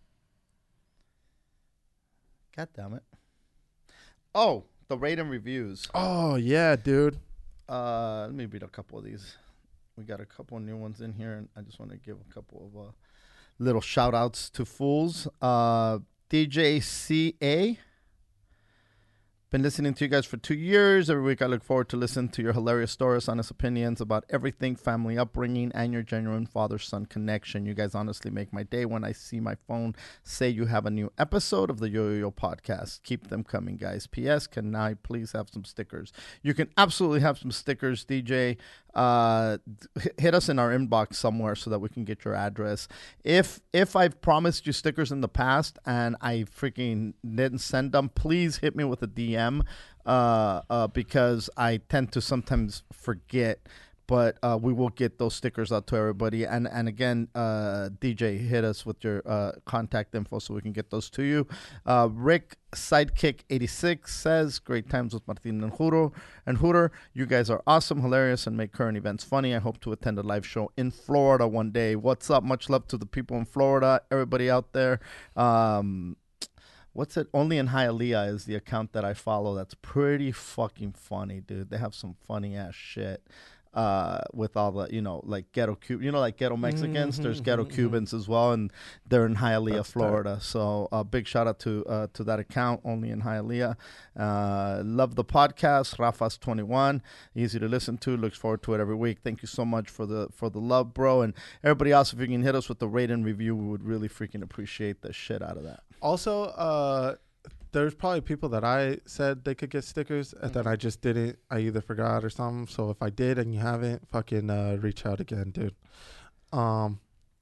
God damn it. Oh, the rate and reviews.
Oh, yeah, dude.
Uh, let me read a couple of these. We got a couple of new ones in here, and I just want to give a couple of uh, little shout outs to fools. Uh, D J C A. Been listening to you guys for two years. Every week I look forward to listening to your hilarious stories, honest opinions about everything, family upbringing, and your genuine father-son connection. You guys honestly make my day when I see my phone say you have a new episode of the Yo Yo Yo podcast. Keep them coming, guys. P S. Can I please have some stickers? You can absolutely have some stickers, D J. Uh, hit us in our inbox somewhere so that we can get your address. If if I've promised you stickers in the past and I freaking didn't send them, please hit me with a D M uh, uh, because I tend to sometimes forget. But uh, we will get those stickers out to everybody. And and again, uh, D J, hit us with your uh, contact info so we can get those to you. Uh, Rick Sidekick eighty-six says, great times with Martin and Hooter. And Hooter, you guys are awesome, hilarious, and make current events funny. I hope to attend a live show in Florida one day. What's up? Much love to the people in Florida, everybody out there. Um, what's it? Only in Hialeah is the account that I follow. That's pretty fucking funny, dude. They have some funny ass shit. Uh, with all the, you know, like ghetto Cuban, you know, like ghetto Mexicans,
Mm-hmm,
there's ghetto
mm-hmm.
Cubans as well, and they're in Hialeah,
That's
Florida. So a uh, big shout out to uh, to that account, only in Hialeah. Uh, love the podcast, Rafa's twenty-one, easy to listen to. Looks forward to it every week. Thank you so much for the for the love, bro, and everybody else. If you can hit us with the rate and review, we would really freaking appreciate the shit out of that.
Also, uh, there's probably people that I said they could get stickers and then I just didn't. I either forgot or something. So if I did and you haven't, fucking uh, reach out again, dude. Um,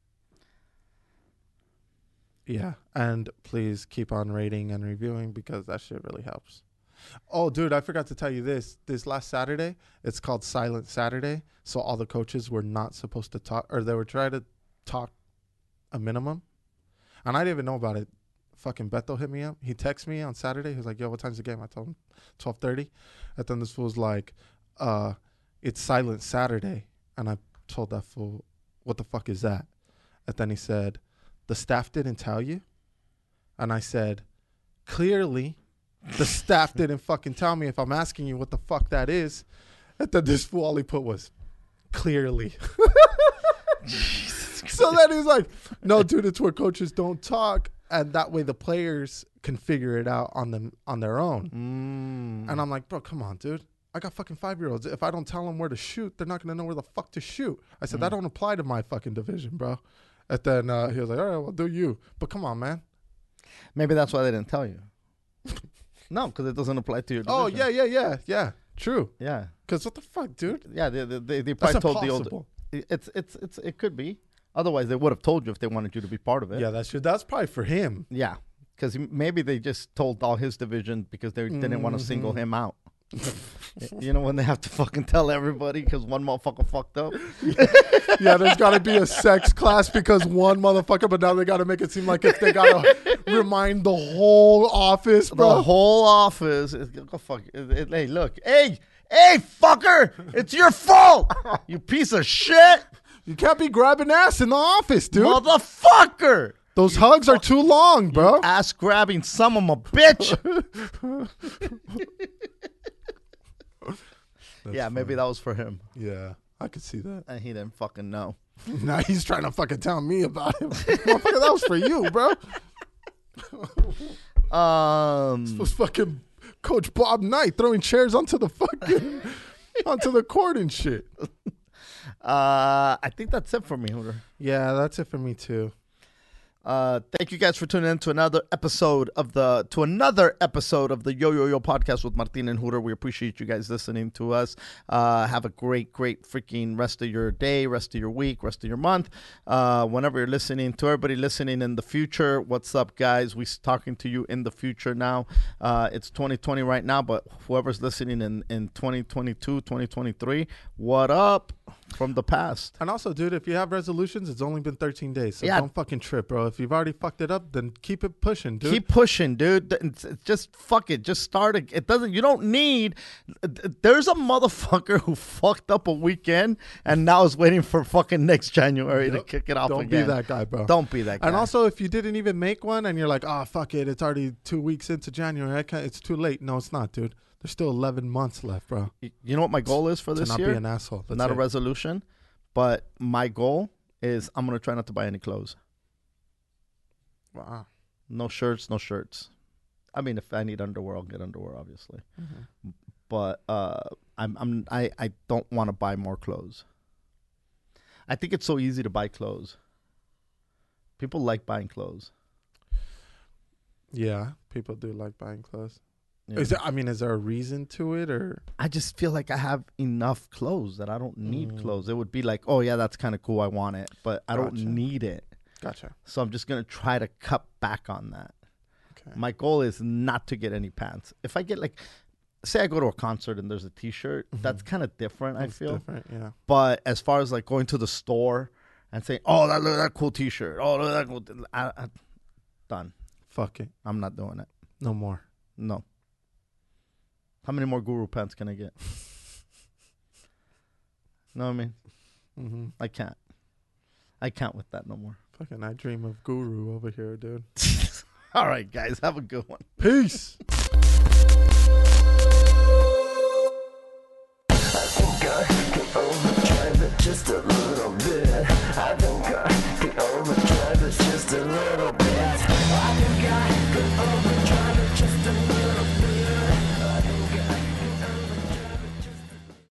yeah, and please keep on rating and reviewing because that shit really helps. Oh, dude, I forgot to tell you this. This last Saturday, it's called Silent Saturday. So all the coaches were not supposed to talk, or they were trying to talk a minimum. And I didn't even know about it. Fucking Beto hit me up. He texted me on Saturday. He was like, yo, what time's the game? I told him twelve thirty. And then this fool's like, uh, it's Silent Saturday. And I told that fool, what the fuck is that? And then he said, the staff didn't tell you? And I said, clearly, the staff didn't fucking tell me if I'm asking you what the fuck that is. And then this fool, all he put was, clearly. So then he's like, no, dude, it's where coaches don't talk. And that way the players can figure it out on them on their own.
Mm.
And I'm like, bro, come on, dude. I got fucking five-year-olds. If I don't tell them where to shoot, they're not going to know where the fuck to shoot. I said,
Mm.
that don't apply to my fucking division, bro. And then uh, he was like, all right, well, do you. But come on, man.
Maybe that's why they didn't tell you. No, because it doesn't apply to your division.
Oh yeah, yeah, yeah, yeah. True.
Yeah.
Because what the fuck, dude?
Yeah, they they, they, they
That's
probably told
impossible.
the old. It's it's it's it could be. Otherwise, they would have told you if they wanted you to be part of it.
Yeah, that's true. That's probably for him.
Yeah, because maybe they just told all his division because they mm-hmm. didn't want to single him out. You know when they have to fucking tell everybody because one motherfucker fucked up.
Yeah, there's got to be a sex class because one motherfucker, but now they got to make it seem like if they got to remind the whole office, bro.
The whole office. Is, go fuck. It, it, hey, look. Hey, hey, fucker. It's your fault. You piece of shit.
You can't be grabbing ass in the office, dude.
Motherfucker.
Those you hugs are too long, bro.
Ass grabbing son of a bitch. Yeah, funny. Maybe that was for him.
Yeah, I could see that.
And he didn't fucking know.
Now he's trying to fucking tell me about it. Motherfucker, that was for you, bro.
Um,
this was fucking Coach Bob Knight throwing chairs onto the fucking onto the court and shit.
Uh, I think that's it for me, Hooter.
Yeah, that's it for me too.
Uh, thank you guys for tuning in to another episode of the to another episode of the Yo Yo Yo podcast with Martin and Hooter. We appreciate you guys listening to us. Uh, have a great, great freaking rest of your day, rest of your week, rest of your month. Uh, whenever you're listening, to everybody listening in the future, what's up, guys? We're talking to you in the future now. Uh, it's twenty twenty right now, but whoever's listening in in twenty twenty-two, twenty twenty-three, what up? From the past.
And also, dude, if you have resolutions, it's only been thirteen days. So
yeah.
Don't fucking trip, bro. If you've already fucked it up, then keep it pushing, dude.
Keep pushing, dude. It's, it's just fuck it. Just start it. It doesn't, you don't need, there's a motherfucker who fucked up a weekend and now is waiting for fucking next January yep. to kick it off
don't
again.
Don't be that guy, bro.
Don't be that guy.
And also, if you didn't even make one and you're like, oh, fuck it, it's already two weeks into January. I can't, it's too late. No, it's not, dude. There's still eleven months left, bro.
You know what my goal is for this
to not
year?
Not be an asshole. That's
not
it.
a resolution. But my goal is I'm going to try not to buy any clothes.
Wow.
No shirts, no shirts. I mean, if I need underwear, I'll get underwear, obviously. Mm-hmm. But uh, I'm, I'm, I, I don't want to buy more clothes. I think it's so easy to buy clothes. People like buying clothes.
Yeah, people do like buying clothes.
Yeah.
Is there, I mean, is there a reason to it, or
I just feel like I have enough clothes that I don't need
mm.
clothes. It would be like, oh yeah, that's kind of cool. I want it, but I
Gotcha.
don't need it.
Gotcha.
So I'm just gonna try to cut back on that.
Okay.
My goal is not to get any pants. If I get like, say I go to a concert and there's a T-shirt, mm-hmm. that's kind of different.
That's
I feel
different, yeah.
But as far as like going to the store and saying, oh, that look that cool T-shirt, oh, look that cool, t-. I, I, done.
Fuck it.
I'm not doing it.
No more.
No. How many more Guru pants can I get? Know what I mean?
Mm-hmm.
I can't. I can't with that no more.
Fucking I dream of Guru over here, dude.
All right, guys. Have a good one.
Peace.
I think I can overdrive it just a little bit. I think I can overdrive it just a little bit.